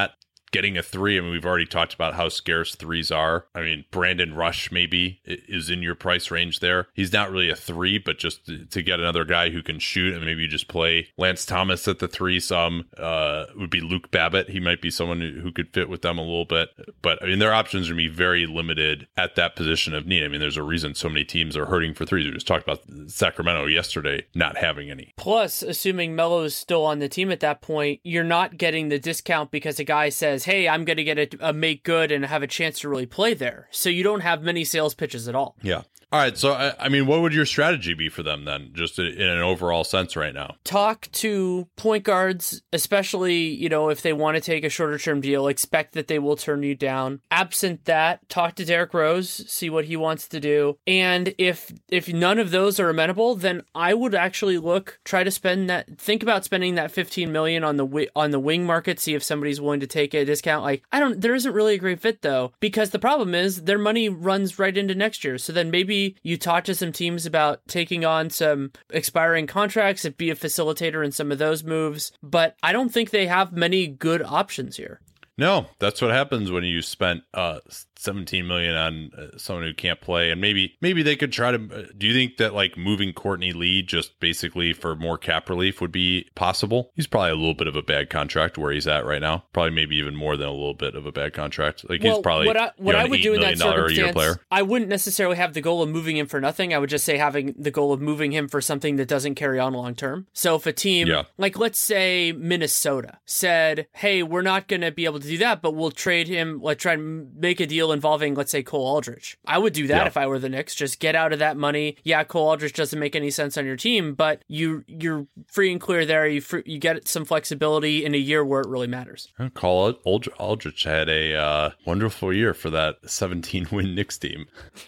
getting a three. I mean, we've already talked about how scarce threes are. I mean, Brandon Rush maybe is in your price range there. He's not really a three, but just to, to get another guy who can shoot, and maybe you just play Lance Thomas at the three some, uh, would be Luke Babbitt. He might be someone who, who could fit with them a little bit. But I mean, their options are going to be very limited at that position of need. I mean, there's a reason so many teams are hurting for threes. We just talked about Sacramento yesterday not having any. Plus, assuming Melo is still on the team at that point, you're not getting the discount because a guy says, hey, I'm going to get a, a make good and have a chance to really play there. So you don't have many sales pitches at all. Yeah. All right. So, I, I mean, what would your strategy be for them then, just in an overall sense right now? Talk to point guards, especially, you know, if they want to take a shorter term deal, expect that they will turn you down. Absent that, talk to Derrick Rose, see what he wants to do. And if if none of those are amenable, then I would actually look, try to spend that, think about spending that fifteen million dollars on the on the wing market, see if somebody's willing to take a discount. Like, I don't, there isn't really a great fit though, because the problem is their money runs right into next year. So then maybe you talk to some teams about taking on some expiring contracts and be a facilitator in some of those moves. But I don't think they have many good options here. No, that's what happens when you spent uh, seventeen million dollars on uh, someone who can't play. And maybe maybe they could try to, uh, do you think that like moving Courtney Lee just basically for more cap relief would be possible? He's probably a little bit of a bad contract where he's at right now. Probably maybe even more than a little bit of a bad contract. Like, well, he's probably what I, what you know, I would do in that circumstance, player. I wouldn't necessarily have the goal of moving him for nothing. I would just say having the goal of moving him for something that doesn't carry on long term. So if a team, yeah. like let's say Minnesota said, hey, we're not going to be able to do that, but we'll trade him, like try and make a deal involving, let's say, Cole Aldrich. I would do that yeah. if I were the Knicks. Just get out of that money. Yeah, Cole Aldrich doesn't make any sense on your team, but you, you're free and clear there. You free, you get some flexibility in a year where it really matters. Cole Aldrich, Aldrich had a uh, wonderful year for that seventeen-win Knicks team.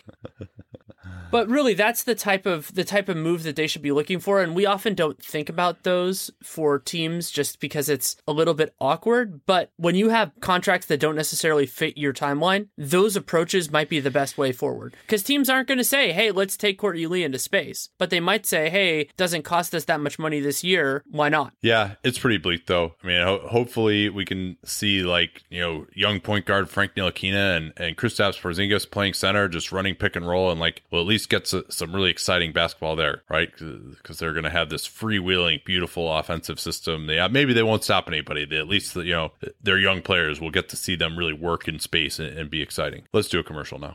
But really, that's the type of the type of move that they should be looking for, and we often don't think about those for teams just because it's a little bit awkward. But when you have contracts that don't necessarily fit your timeline, those approaches might be the best way forward. Because teams aren't going to say, hey, let's take Courtney Lee into space. But they might say, hey, it doesn't cost us that much money this year. Why not? Yeah, it's pretty bleak, though. I mean, ho- hopefully we can see, like, you know, young point guard Frank Ntilikina and, and Kristaps Porzingis playing center, just running pick and roll, and, like, well, at least gets a, some really exciting basketball there, right? Because they're going to have this freewheeling, beautiful offensive system. They maybe they won't stop anybody. They, at least, you know, their young players will get to see them really work in space and, and be exciting. Let's do a commercial now.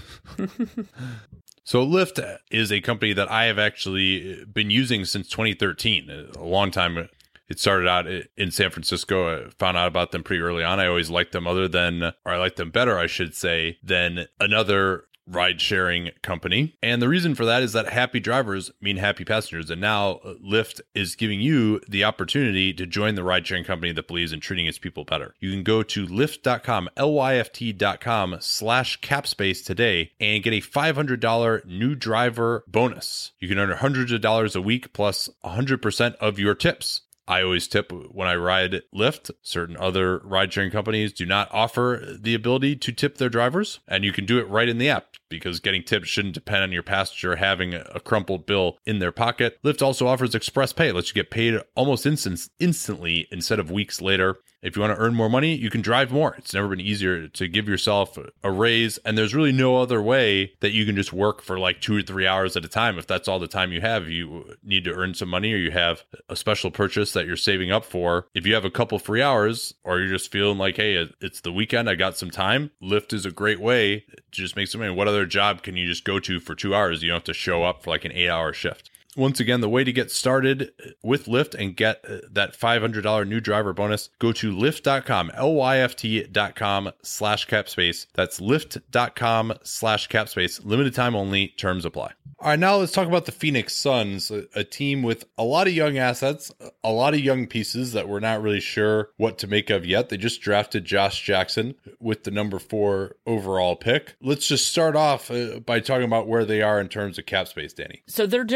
So Lyft is a company that I have actually been using since twenty thirteen, a long time. It started out in San Francisco. I found out about them pretty early on. I always liked them other than, or I liked them better, I should say, than another ride-sharing company. And the reason for that is that happy drivers mean happy passengers. And now Lyft is giving you the opportunity to join the ride-sharing company that believes in treating its people better. You can go to lyft.com, L-Y-F-T dot com slash capspace today and get a five hundred dollars new driver bonus. You can earn hundreds of dollars a week plus one hundred percent of your tips. I always tip when I ride Lyft. Certain other ride-sharing companies do not offer the ability to tip their drivers, and you can do it right in the app because getting tips shouldn't depend on your passenger having a crumpled bill in their pocket. Lyft also offers express pay. It lets you get paid almost instant, instantly instead of weeks later. If you want to earn more money, you can drive more. It's never been easier to give yourself a raise, and there's really no other way that you can just work for like two or three hours at a time. If that's all the time you have, you need to earn some money or you have a special purchase that you're saving up for. If you have a couple free hours or you're just feeling like, hey, it's the weekend, I got some time, Lyft is a great way to just make some money. What other job can you just go to for two hours? You don't have to show up for like an eight hour shift. Once again, the way to get started with Lyft and get that five hundred dollars new driver bonus, go to lyft.com, L-Y-F-T dot com slash capspace. That's lyft.com slash capspace. Limited time only. Terms apply. All right, now let's talk about the Phoenix Suns, a, a team with a lot of young assets, a lot of young pieces that we're not really sure what to make of yet. They just drafted Josh Jackson with the number four overall pick. Let's just start off uh, by talking about where they are in terms of cap space, Danny. So they're different from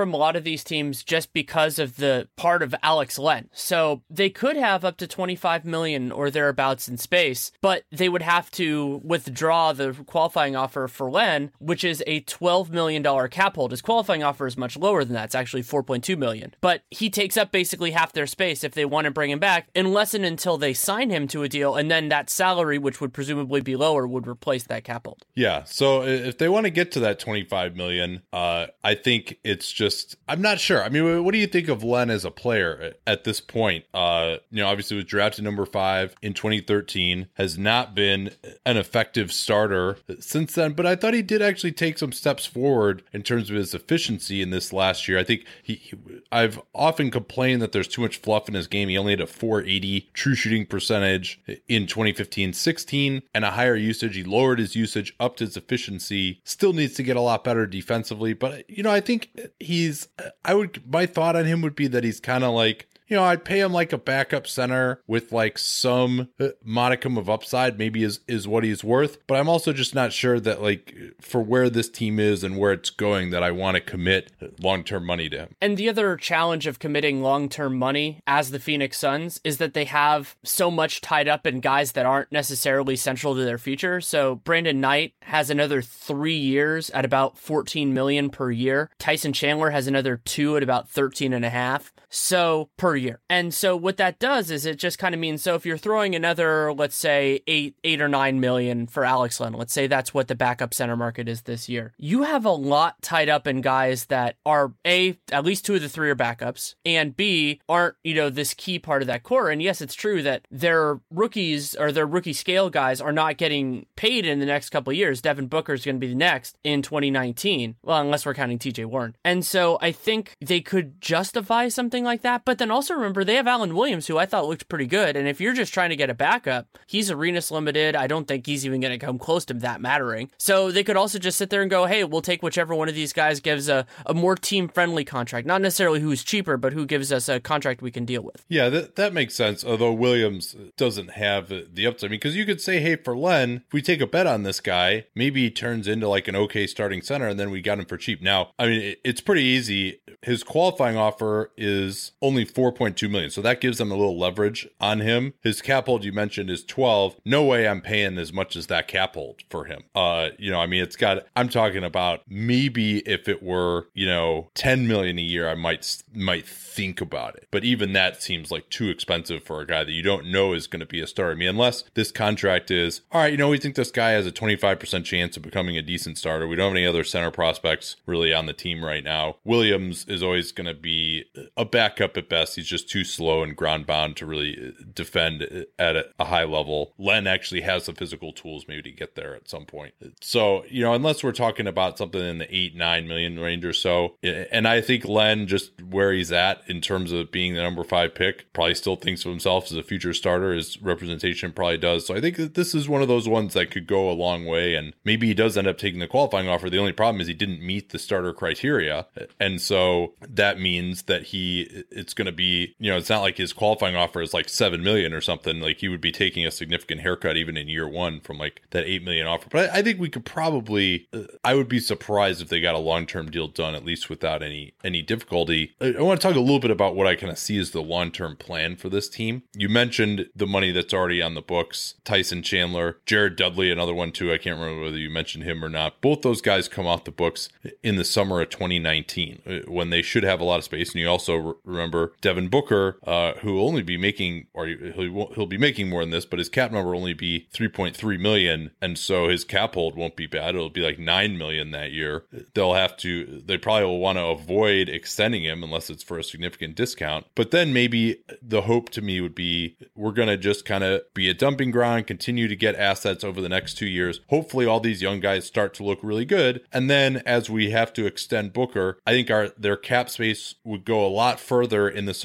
from a lot of these teams just because of the part of Alex Len. So they could have up to twenty-five million or thereabouts in space, but they would have to withdraw the qualifying offer for Len, which is a twelve million dollars cap hold. His qualifying offer is much lower than that. It's actually four point two million dollars. But he takes up basically half their space if they want to bring him back, unless and until they sign him to a deal, and then that salary, which would presumably be lower, would replace that cap hold. Yeah, so if they want to get to that twenty-five million, uh, I think it's just, I'm not sure. I mean, what do you think of Len as a player at this point? Uh, you know, obviously was drafted number five in twenty thirteen, has not been an effective starter since then, but I thought he did actually take some steps forward in terms of his efficiency in this last year. I think he, he I've often complained that there's too much fluff in his game. He only had a four eighty true shooting percentage in twenty fifteen sixteen and a higher usage. He lowered his usage, upped his efficiency, still needs to get a lot better defensively. But, you know, I think he's, I would, my thought on him would be that he's kind of like, you know, I'd pay him like a backup center with like some modicum of upside, maybe is, is what he's worth. But I'm also just not sure that like for where this team is and where it's going that I want to commit long-term money to him. And the other challenge of committing long-term money as the Phoenix Suns is that they have so much tied up in guys that aren't necessarily central to their future. So Brandon Knight has another three years at about fourteen million dollars per year. Tyson Chandler has another two at about thirteen and a half. So per year. And so what that does is it just kind of means, so if you're throwing another, let's say eight, eight or nine million for Alex Len, let's say that's what the backup center market is this year. You have a lot tied up in guys that are A, at least two of the three are backups, and B, aren't, you know, this key part of that core. And yes, it's true that their rookies or their rookie scale guys are not getting paid in the next couple of years. Devin Booker is going to be the next in twenty nineteen. Well, unless we're counting T J Warren. And so I think they could justify something like that. But then also remember, they have Alan Williams, who I thought looked pretty good. And if you're just trying to get a backup, he's Arenas limited. I don't think he's even going to come close to that mattering. So they could also just sit there and go, hey, we'll take whichever one of these guys gives a, a more team-friendly contract. Not necessarily who's cheaper, but who gives us a contract we can deal with. Yeah, that, that makes sense. Although Williams doesn't have the upside. I mean, because you could say, hey, for Len, if we take a bet on this guy, maybe he turns into like an okay starting center, and then we got him for cheap. Now, I mean, it, it's pretty easy. His qualifying offer is only four point two million dollars, so that gives them a little leverage on him. His cap hold you mentioned is twelve. No way I'm paying as much as that cap hold for him. Uh, you know, I mean, it's got, I'm talking about maybe if it were, you know, ten million dollars a year, I might might think about it. But even that seems like too expensive for a guy that you don't know is going to be a starter. I mean, unless this contract is, all right, you know, we think this guy has a twenty-five percent chance of becoming a decent starter. We don't have any other center prospects really on the team right now. Williams is always going to be a backup at best. He's just too slow and ground bound to really defend at a high level. Len actually has the physical tools maybe to get there at some point. So, you know, unless we're talking about something in the eight, nine million range or so, and I think Len, just where he's at in terms of being the number five pick, probably still thinks of himself as a future starter. His representation probably does. So I think that this is one of those ones that could go a long way, and maybe he does end up taking the qualifying offer. The only problem is he didn't meet the starter criteria. And so that means that he, it's going to be, you know, it's not like his qualifying offer is like seven million or something. Like he would be taking a significant haircut even in year one from like that eight million offer. But I, I think we could probably, uh, I would be surprised if they got a long-term deal done, at least without any, any difficulty. I, I want to talk a little bit about what I kind of see as the long-term plan for this team. You mentioned the money that's already on the books, Tyson Chandler, Jared Dudley, another one too. I can't remember whether you mentioned him or not. Both those guys come off the books in the summer of twenty nineteen when they should have a lot of space. And you also re- remember Devin Booker, uh, who will only be making, or he'll, he'll be making more than this, but his cap number will only be three point three million. And so his cap hold won't be bad. It'll be like nine million that year. They'll have to, they probably will want to avoid extending him unless it's for a significant discount. But then maybe the hope to me would be, we're going to just kind of be a dumping ground, continue to get assets over the next two years. Hopefully all these young guys start to look really good. And then as we have to extend Booker, I think our their cap space would go a lot further in the summer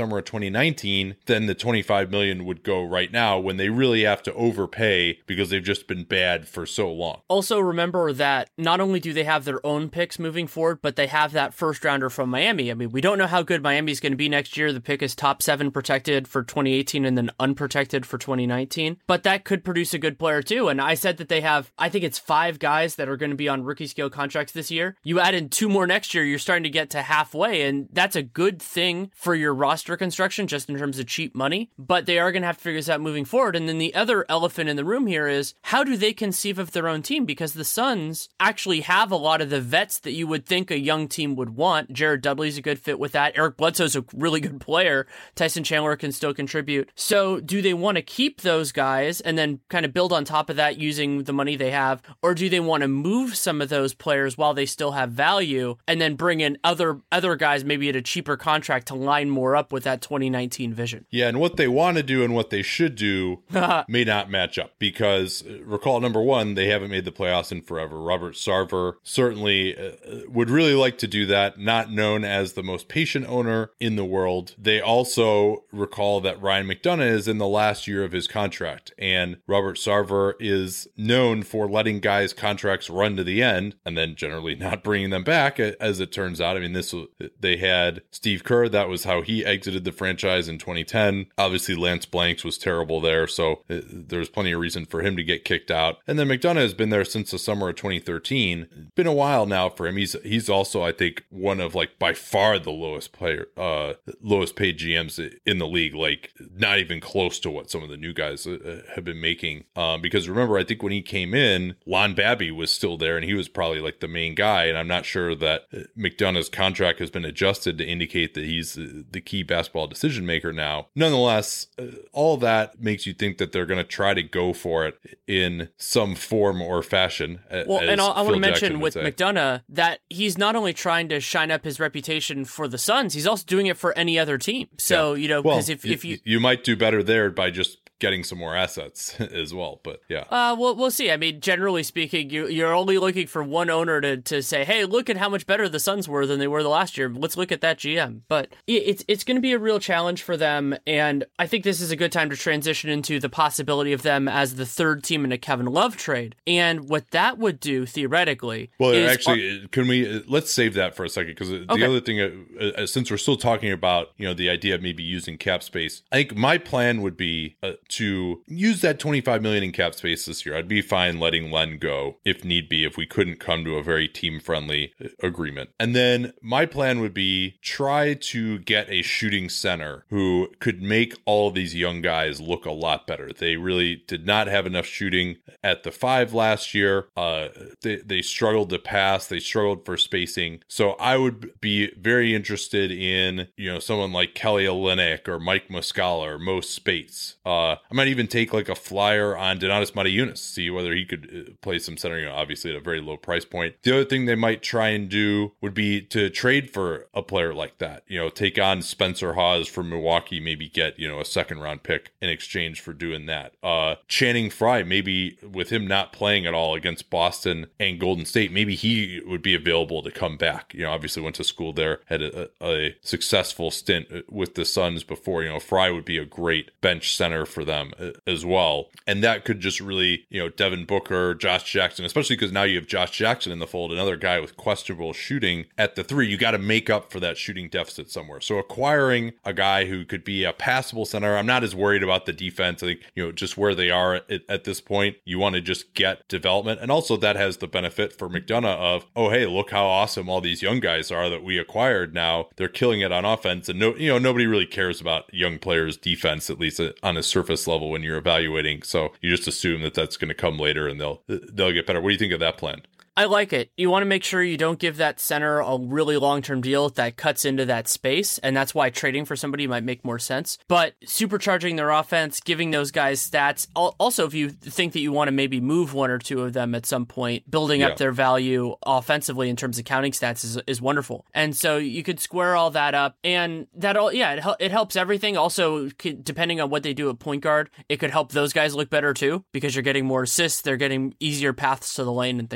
summer of twenty nineteen, then the twenty-five million dollars would go right now when they really have to overpay because they've just been bad for so long. Also, remember that not only do they have their own picks moving forward, but they have that first rounder from Miami. I mean, we don't know how good Miami's going to be next year. The pick is top seven protected for twenty eighteen and then unprotected for twenty nineteen. But that could produce a good player too. And I said that they have, I think it's five guys that are going to be on rookie scale contracts this year. You add in two more next year, you're starting to get to halfway. And that's a good thing for your roster construction, just in terms of cheap money. But they are going to have to figure this out moving forward. And then the other elephant in the room here is, how do they conceive of their own team? Because the Suns actually have a lot of the vets that you would think a young team would want. Jared Dudley's a good fit with that. Eric Bledsoe's a really good player. Tyson Chandler can still contribute. So do they want to keep those guys and then kind of build on top of that using the money they have? Or do they want to move some of those players while they still have value and then bring in other other guys maybe at a cheaper contract to line more up with that twenty nineteen vision? Yeah, and what they want to do and what they should do may not match up because, recall, number one, they haven't made the playoffs in forever. Robert Sarver certainly uh, would really like to do that, not known as the most patient owner in the world. They also recall that Ryan McDonough is in the last year of his contract, and Robert Sarver is known for letting guys' contracts run to the end and then generally not bringing them back, as it turns out. I mean, this they had Steve Kerr. That was how he exited the franchise in twenty ten. Obviously, Lance Blanks was terrible there, so there's plenty of reason for him to get kicked out. And then McDonough has been there since the summer of twenty thirteen. Been a while now for him. He's he's also, I think, one of like by far the lowest player, uh, lowest paid G Ms in the league. Like not even close to what some of the new guys uh, have been making. Um, because remember, I think when he came in, Lon Babby was still there, and he was probably like the main guy. And I'm not sure that McDonough's contract has been adjusted to indicate that he's the key basketball decision maker now. Nonetheless, uh, all that makes you think that they're going to try to go for it in some form or fashion. Well, and I want to mention with say. McDonough that he's not only trying to shine up his reputation for the Suns, he's also doing it for any other team. So, yeah. you know, because well, if, if you... You might do better there by just getting some more assets as well, but yeah. Uh, well, we'll see. I mean, generally speaking, you, you're only looking for one owner to, to say, hey, look at how much better the Suns were than they were the last year. Let's look at that G M. But it's it's going to be a real challenge for them, and I think this is a good time to transition into the possibility of them as the third team in a Kevin Love trade. And what that would do, theoretically... Well, is actually, our- can we... Let's save that for a second, because the okay. other thing, uh, since we're still talking about, you know, the idea of maybe using cap space, I think my plan would be uh, to use that twenty-five million dollars in cap space this year. I'd be fine letting Len go if need be, if we couldn't come to a very team-friendly agreement. And then my plan would be try to get a shooting center who could make all of these young guys look a lot better. They really did not have enough shooting at the five last year. Uh, they, they struggled to pass. They struggled for spacing. So I would be very interested in, you know, someone like Kelly Olynyk or Mike Muscala or Mo Spates. Uh, I might even take like a flyer on Donatas Motiejunas, see whether he could play some center, you know, obviously at a very low price point. The other thing they might try and do would be to trade for a player like that, you know, take on Spencer Hawes from Milwaukee, maybe get, you know, a second round pick in exchange for doing that. Uh, Channing Frye, maybe with him not playing at all against Boston and Golden State, maybe he would be available to come back. You know, obviously went to school there, had a, a successful stint with the Suns before. You know, Frye would be a great bench center for them as well. And that could just really, you know, Devin Booker, Josh Jackson, especially because now you have Josh Jackson in the fold, another guy with questionable shooting at the three. You got to make up for that shooting deficit somewhere. So acquiring a guy who could be a passable center, I'm not as worried about the defense. I think, you know, just where they are at, at this point, you want to just get development. And also that has the benefit for McDonough of, oh, hey, look how awesome all these young guys are that we acquired now. They're killing it on offense. And no, you know, nobody really cares about young players' defense, at least on a surface level when you're evaluating. So you just assume that that's going to come later and they'll they'll get better. What do you think of that plan? I like it. You want to make sure you don't give that center a really long-term deal that cuts into that space, and that's why trading for somebody might make more sense. But supercharging their offense, giving those guys stats. Also, if you think that you want to maybe move one or two of them at some point, building yeah. up their value offensively in terms of counting stats is, is wonderful. And so you could square all that up, and that all, yeah, it, hel- it helps everything. Also, depending on what they do at point guard, it could help those guys look better too, because you're getting more assists, they're getting easier paths to the lane and things like that.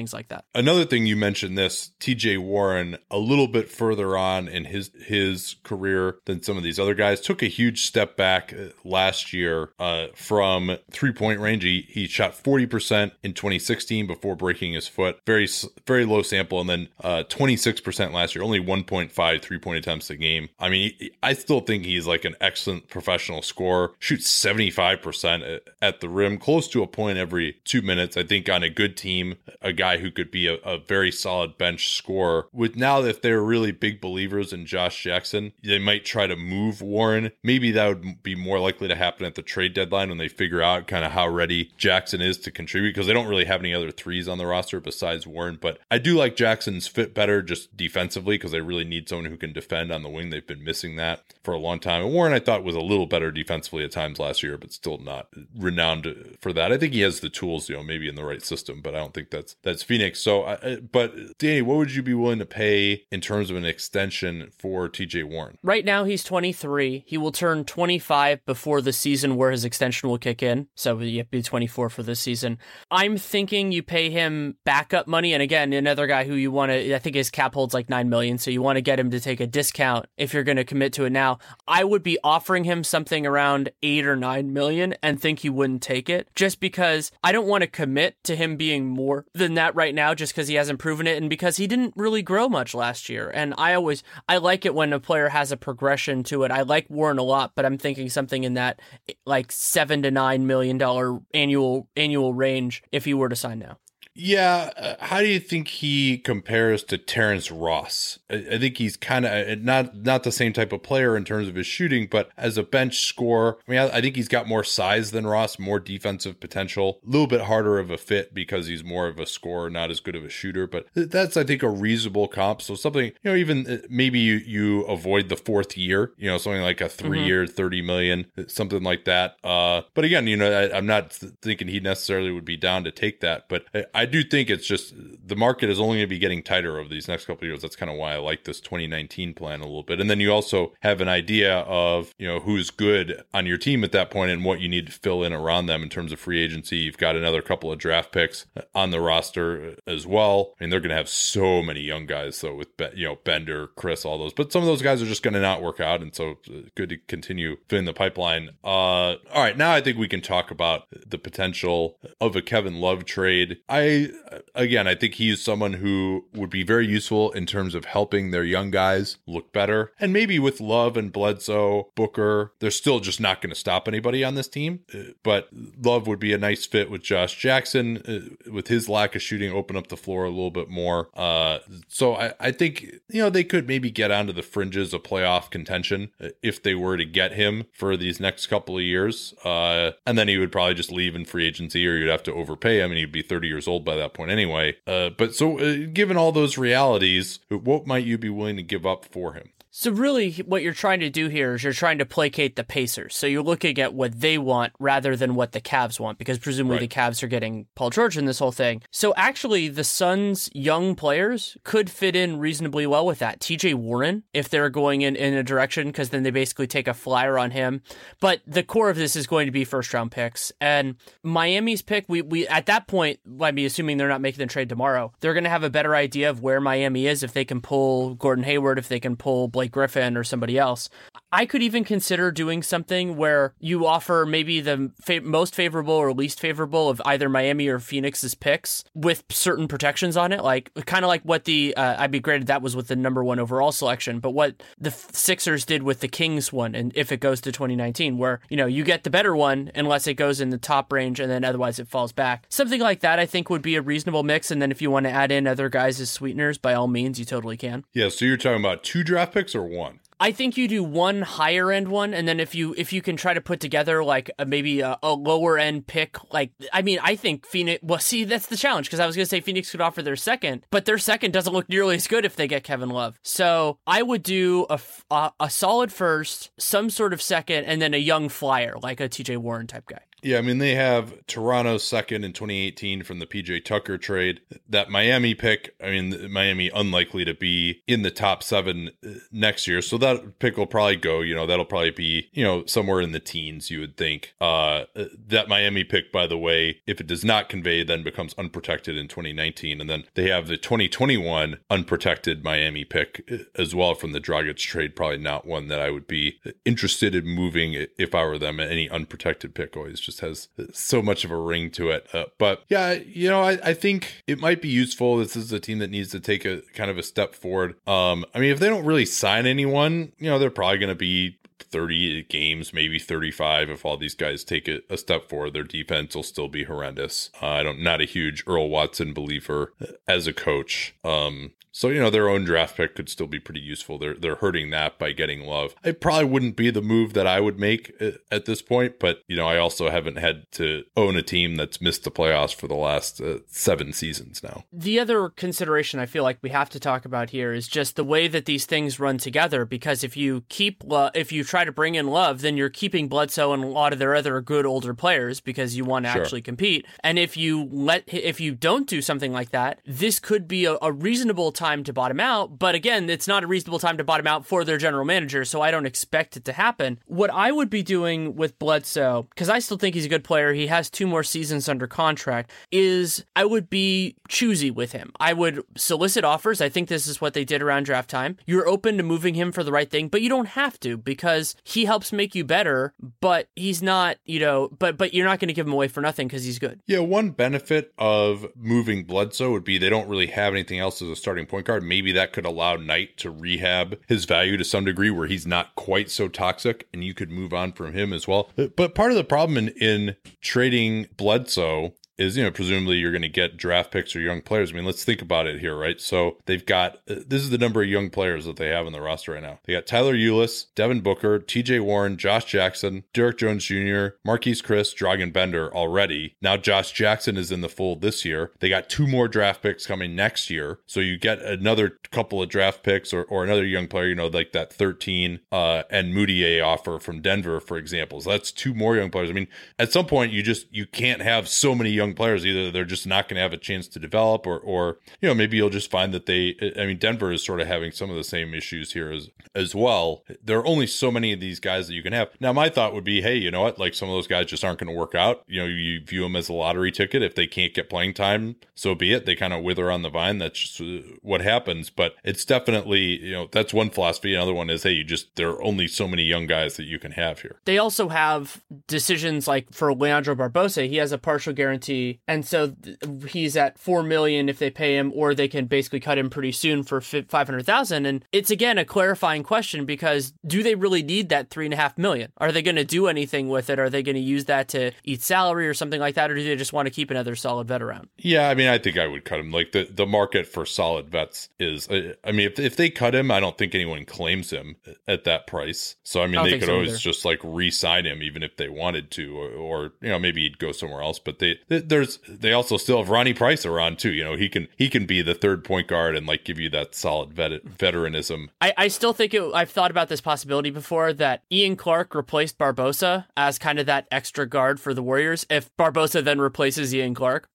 Another thing you mentioned this, T J Warren, a little bit further on in his his career than some of these other guys, took a huge step back last year uh, from three-point range. He, he shot forty percent in twenty sixteen before breaking his foot. Very, very low sample. And then uh, twenty-six percent last year, only one point five three-point attempts a game. I mean, I still think he's like an excellent professional scorer. Shoots seventy-five percent at the rim, close to a point every two minutes. I think on a good team, a guy who could be a, a very solid bench scorer. With now, if they're really big believers in Josh Jackson, they might try to move Warren. Maybe that would be more likely to happen at the trade deadline when they figure out kind of how ready Jackson is to contribute, because they don't really have any other threes on the roster besides Warren. But I do like Jackson's fit better just defensively, because they really need someone who can defend on the wing. They've been missing that for a long time. And Warren, I thought, was a little better defensively at times last year, but still not renowned for that. I think he has the tools, you know, maybe in the right system, but I don't think that's that's Phoenix. So, I, but Danny, what would you be willing to pay in terms of an extension for T J Warren? Right now, he's twenty-three. He will turn twenty-five before the season where his extension will kick in. So you have to be twenty-four for this season. I'm thinking you pay him backup money. And again, another guy who you want to, I think his cap holds like nine million dollars. So you want to get him to take a discount if you're going to commit to it now. I would be offering him something around eight or nine million and think he wouldn't take it, just because I don't want to commit to him being more than that right now, just because he hasn't proven it and because he didn't really grow much last year. And I always, I like it when a player has a progression to it. I like Warren a lot, but I'm thinking something in that like seven to nine million dollar annual annual range if he were to sign now. Yeah, uh, how do you think he compares to Terrence Ross? I, I think he's kind of not not the same type of player in terms of his shooting, but as a bench scorer, I mean, I, I think he's got more size than Ross, more defensive potential, a little bit harder of a fit because he's more of a scorer, not as good of a shooter. But that's, I think, a reasonable comp. So something, you know, even maybe you, you avoid the fourth year, you know, something like a three-year, mm-hmm. thirty million, something like that. Uh, but again, you know, I, I'm not thinking he necessarily would be down to take that, but I, I do think it's just the market is only going to be getting tighter over these next couple of years. That's kind of why I like this twenty nineteen plan a little bit. And then you also have an idea of, you know, who's good on your team at that point and what you need to fill in around them in terms of free agency. You've got another couple of draft picks on the roster as well. I mean, they're going to have so many young guys, so with, you know, Bender, Chris, all those, but some of those guys are just going to not work out. And so it's good to continue filling the pipeline. Uh, all right, now I think we can talk about the potential of a Kevin Love trade. I, Again, I think he's someone who would be very useful in terms of helping their young guys look better. And maybe with Love and Bledsoe, Booker, they're still just not going to stop anybody on this team. But Love would be a nice fit with Josh Jackson, with his lack of shooting, open up the floor a little bit more. Uh, so I, I think, you know, they could maybe get onto the fringes of playoff contention if they were to get him for these next couple of years. Uh, and then he would probably just leave in free agency, or you'd have to overpay him and he'd be thirty years old by that point anyway. Uh, but so uh, given all those realities, what might you be willing to give up for him? So really what you're trying to do here is you're trying to placate the Pacers. So you're looking at what they want rather than what the Cavs want, because presumably right. the Cavs are getting Paul George in this whole thing. So actually the Suns' young players could fit in reasonably well with that. T J Warren, if they're going in, in a direction, because then they basically take a flyer on him. But the core of this is going to be first round picks. And Miami's pick, we, we at that point, I mean, assuming they're not making the trade tomorrow, they're going to have a better idea of where Miami is, if they can pull Gordon Hayward, if they can pull Blake Griffin or somebody else. I could even consider doing something where you offer maybe the fa- most favorable or least favorable of either Miami or Phoenix's picks with certain protections on it, like kind of like what the uh, I'd be granted that was with the number one overall selection, but what the Sixers did with the Kings one, and if it goes to twenty nineteen, where you know you get the better one unless it goes in the top range, and then otherwise it falls back. Something like that I think would be a reasonable mix. And then if you want to add in other guys as sweeteners, by all means, you totally can. Yeah. So you're talking about two draft picks or one? I think you do one higher end one, and then if you if you can try to put together like a, maybe a, a lower end pick, like I mean I think Phoenix. Well, see that's the challenge, because I was going to say Phoenix could offer their second, but their second doesn't look nearly as good if they get Kevin Love. So I would do a a, a solid first, some sort of second, and then a young flyer like a T J Warren type guy. Yeah, I mean, they have Toronto's second in twenty eighteen from the P J Tucker trade. That Miami pick, I mean, Miami unlikely to be in the top seven next year. So that pick will probably go. You know, that'll probably be, you know, somewhere in the teens, you would think. Uh, that Miami pick, by the way, if it does not convey, then becomes unprotected in twenty nineteen. And then they have the twenty twenty-one unprotected Miami pick as well from the Dragic trade. Probably not one that I would be interested in moving if I were them. Any unprotected pick always just has so much of a ring to it. Uh, but yeah, you know, I, I think it might be useful. This is a team that needs to take a kind of a step forward. Um, I mean, if they don't really sign anyone, you know, they're probably going to be thirty games, maybe thirty-five. If all these guys take it a step forward, their defense will still be horrendous. Uh, I don't, not a huge Earl Watson believer as a coach. Um, So, you know, their own draft pick could still be pretty useful. They're they're hurting that by getting Love. It probably wouldn't be the move that I would make at this point, but, you know, I also haven't had to own a team that's missed the playoffs for the last uh, seven seasons now. The other consideration I feel like we have to talk about here is just the way that these things run together, because if you keep Lo- if you try to bring in Love, then you're keeping Bledsoe and a lot of their other good older players because you want to Sure. actually compete. And if you let if you don't do something like that, this could be a, a reasonable time to bottom out, but again, it's not a reasonable time to bottom out for their general manager, so I don't expect it to happen. What I would be doing with Bledsoe, because I still think he's a good player, he has two more seasons under contract, is I would be choosy with him. I would solicit offers. I think this is what they did around draft time. You're open to moving him for the right thing, but you don't have to, because he helps make you better, but he's not, you know, but but you're not going to give him away for nothing because he's good. Yeah, one benefit of moving Bledsoe would be they don't really have anything else as a starting point guard. Maybe that could allow Knight to rehab his value to some degree where he's not quite so toxic and you could move on from him as well. But part of the problem in, in trading Bledsoe is, you know, presumably you're going to get draft picks or young players. I mean, let's think about it here, right? So they've got, uh, this is the number of young players that they have on the roster right now. They got Tyler Ulis, Devin Booker, T J Warren, Josh Jackson, Derek Jones Junior, Marquise Chris, Dragan Bender already. Now Josh Jackson is in the fold this year. They got two more draft picks coming next year. So you get another couple of draft picks or, or another young player, you know, like that thirteen uh, and Moutier offer from Denver, for example. So that's two more young players. I mean, at some point you just, you can't have so many young players. Either they're just not going to have a chance to develop, or or you know, maybe you'll just find that they, I mean, Denver is sort of having some of the same issues here as as well. There are only so many of these guys that you can have. Now my thought would be, hey, you know what, like some of those guys just aren't going to work out. You know, you view them as a lottery ticket. If they can't get playing time, so be it. They kind of wither on the vine. That's just what happens. But it's definitely, you know, that's one philosophy. Another one is, hey, you just, there are only so many young guys that you can have here. They also have decisions like for Leandro Barbosa, he has a partial guarantee. And so th- he's at four million dollars if they pay him, or they can basically cut him pretty soon for five hundred thousand dollars. And it's, again, a clarifying question, because do they really need that three and a half million? Are they going to do anything with it? Are they going to use that to eat salary or something like that? Or do they just want to keep another solid vet around? Yeah, I mean, I think I would cut him. Like the, the market for solid vets is, I mean, if, if they cut him, I don't think anyone claims him at that price. So, I mean, I they could so always either. just like re-sign him even if they wanted to, or, or you know, maybe he'd go somewhere else. But they, there's, they also still have Ronnie Price around too. You know, he can he can be the third point guard and like give you that solid vet, veteranism. I, I still think it, I've thought about this possibility before, that Ian Clark replaced Barbosa as kind of that extra guard for the Warriors. If Barbosa then replaces Ian Clark,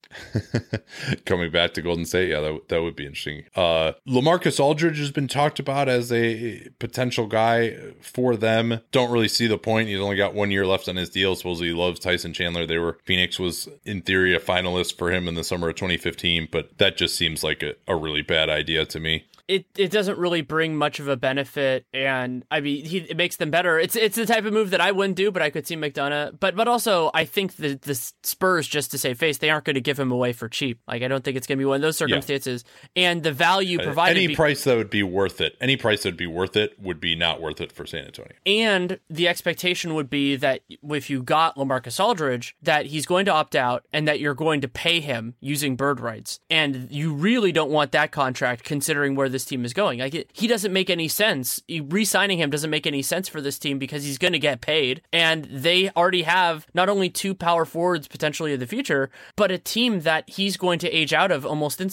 coming back to Golden State, yeah, that that would be interesting. Uh, LaMarcus Aldridge has been talked about as a potential guy for them. Don't really see the point. He's only got one year left on his deal. Supposedly he loves Tyson Chandler. They were Phoenix was in theory a finalist for him in the summer of twenty fifteen, but that just seems like a, a really bad idea to me. It it doesn't really bring much of a benefit, and I mean, he, it makes them better. It's it's the type of move that I wouldn't do, but I could see McDonough. But but also, I think the the Spurs, just to save face, they aren't going to give him away for cheap. Like, I don't think it's going to be one of those circumstances. Yeah. And the value provided, any be- price that would be worth it, any price that would be worth it would be not worth it for San Antonio. And the expectation would be that if you got LaMarcus Aldridge, that he's going to opt out and that you're going to pay him using bird rights. And you really don't want that contract, considering where this team is going. Like, it, he doesn't make any sense. Re-signing him doesn't make any sense for this team because he's going to get paid. And they already have not only two power forwards potentially in the future, but a team that he's going to age out of almost instantly.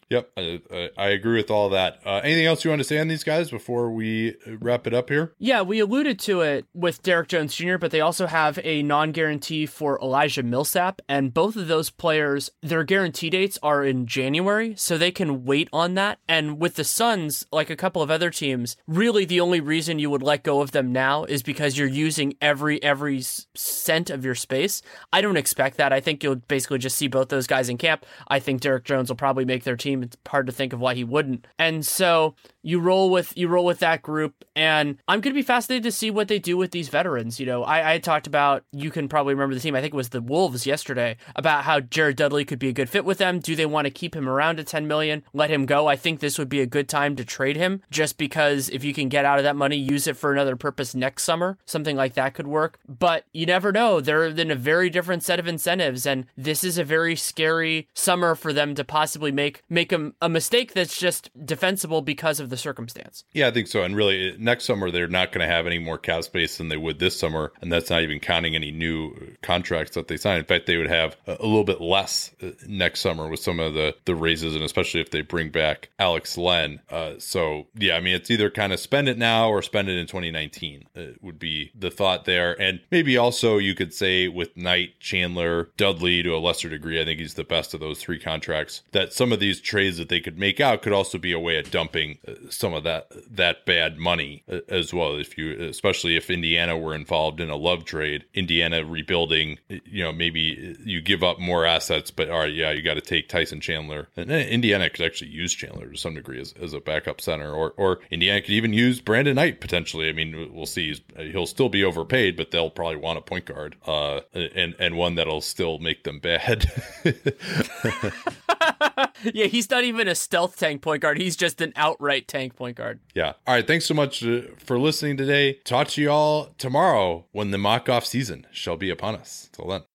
Yep, I, I, I agree with all that. Uh, anything else you want to say on these guys before we wrap it up here? Yeah, we alluded to it with Derek Jones Junior, but they also have a non-guarantee for Elijah Millsap, and both of those players, their guarantee dates are in January, so they can wait on that. And with the Suns, like a couple of other teams, really the only reason you would let go of them now is because you're using every every cent of your space. I don't expect that. I think you'll basically just see both those guys in camp. I think Derek Jones will probably make their team. It's hard to think of why he wouldn't. And so you roll with you roll with that group, and I'm going to be fascinated to see what they do with these veterans. You know, I, I talked about, you can probably remember the team, I think it was the Wolves yesterday, about how Jared Dudley could be a good fit with them. Do they want to keep him around at ten million dollars, let him go? I think this would be a good time to trade him, just because if you can get out of that money, use it for another purpose next summer. Something like that could work. But you never know. They're in a very different set of incentives, and this is a very scary summer for them to possibly make make a, a mistake that's just defensible because of the circumstance. Yeah, I think so. And really, next summer, they're not going to have any more cap space than they would this summer. And that's not even counting any new contracts that they sign. In fact, they would have a, a little bit less next summer with some of the, the raises, and especially if they bring back Alex Len. Uh, so, yeah, I mean, it's either kind of spend it now or spend it in twenty nineteen uh, would be the thought there. And maybe also you could say with Knight, Chandler, Dudley to a lesser degree, I think he's the best of those three contracts, that some of these trades that they could make out could also be a way of dumping uh, some of that that bad money uh, as well. If you, especially if Indiana were involved in a Love trade, Indiana rebuilding, you know, maybe you give up more assets, but all right, yeah, you got to take Tyson Chandler. And Indiana could actually use Chandler to some degree as, as a backup center, or or Indiana could even use Brandon Knight potentially. I mean, we'll see. He's, he'll still be overpaid, but they'll probably want a point guard, uh, and and one that'll still make them bad. Yeah, he's not even a stealth tank point guard. He's just an outright tank point guard. Yeah. All right. Thanks so much for listening today. Talk to you all tomorrow when the mock-off season shall be upon us. Till then.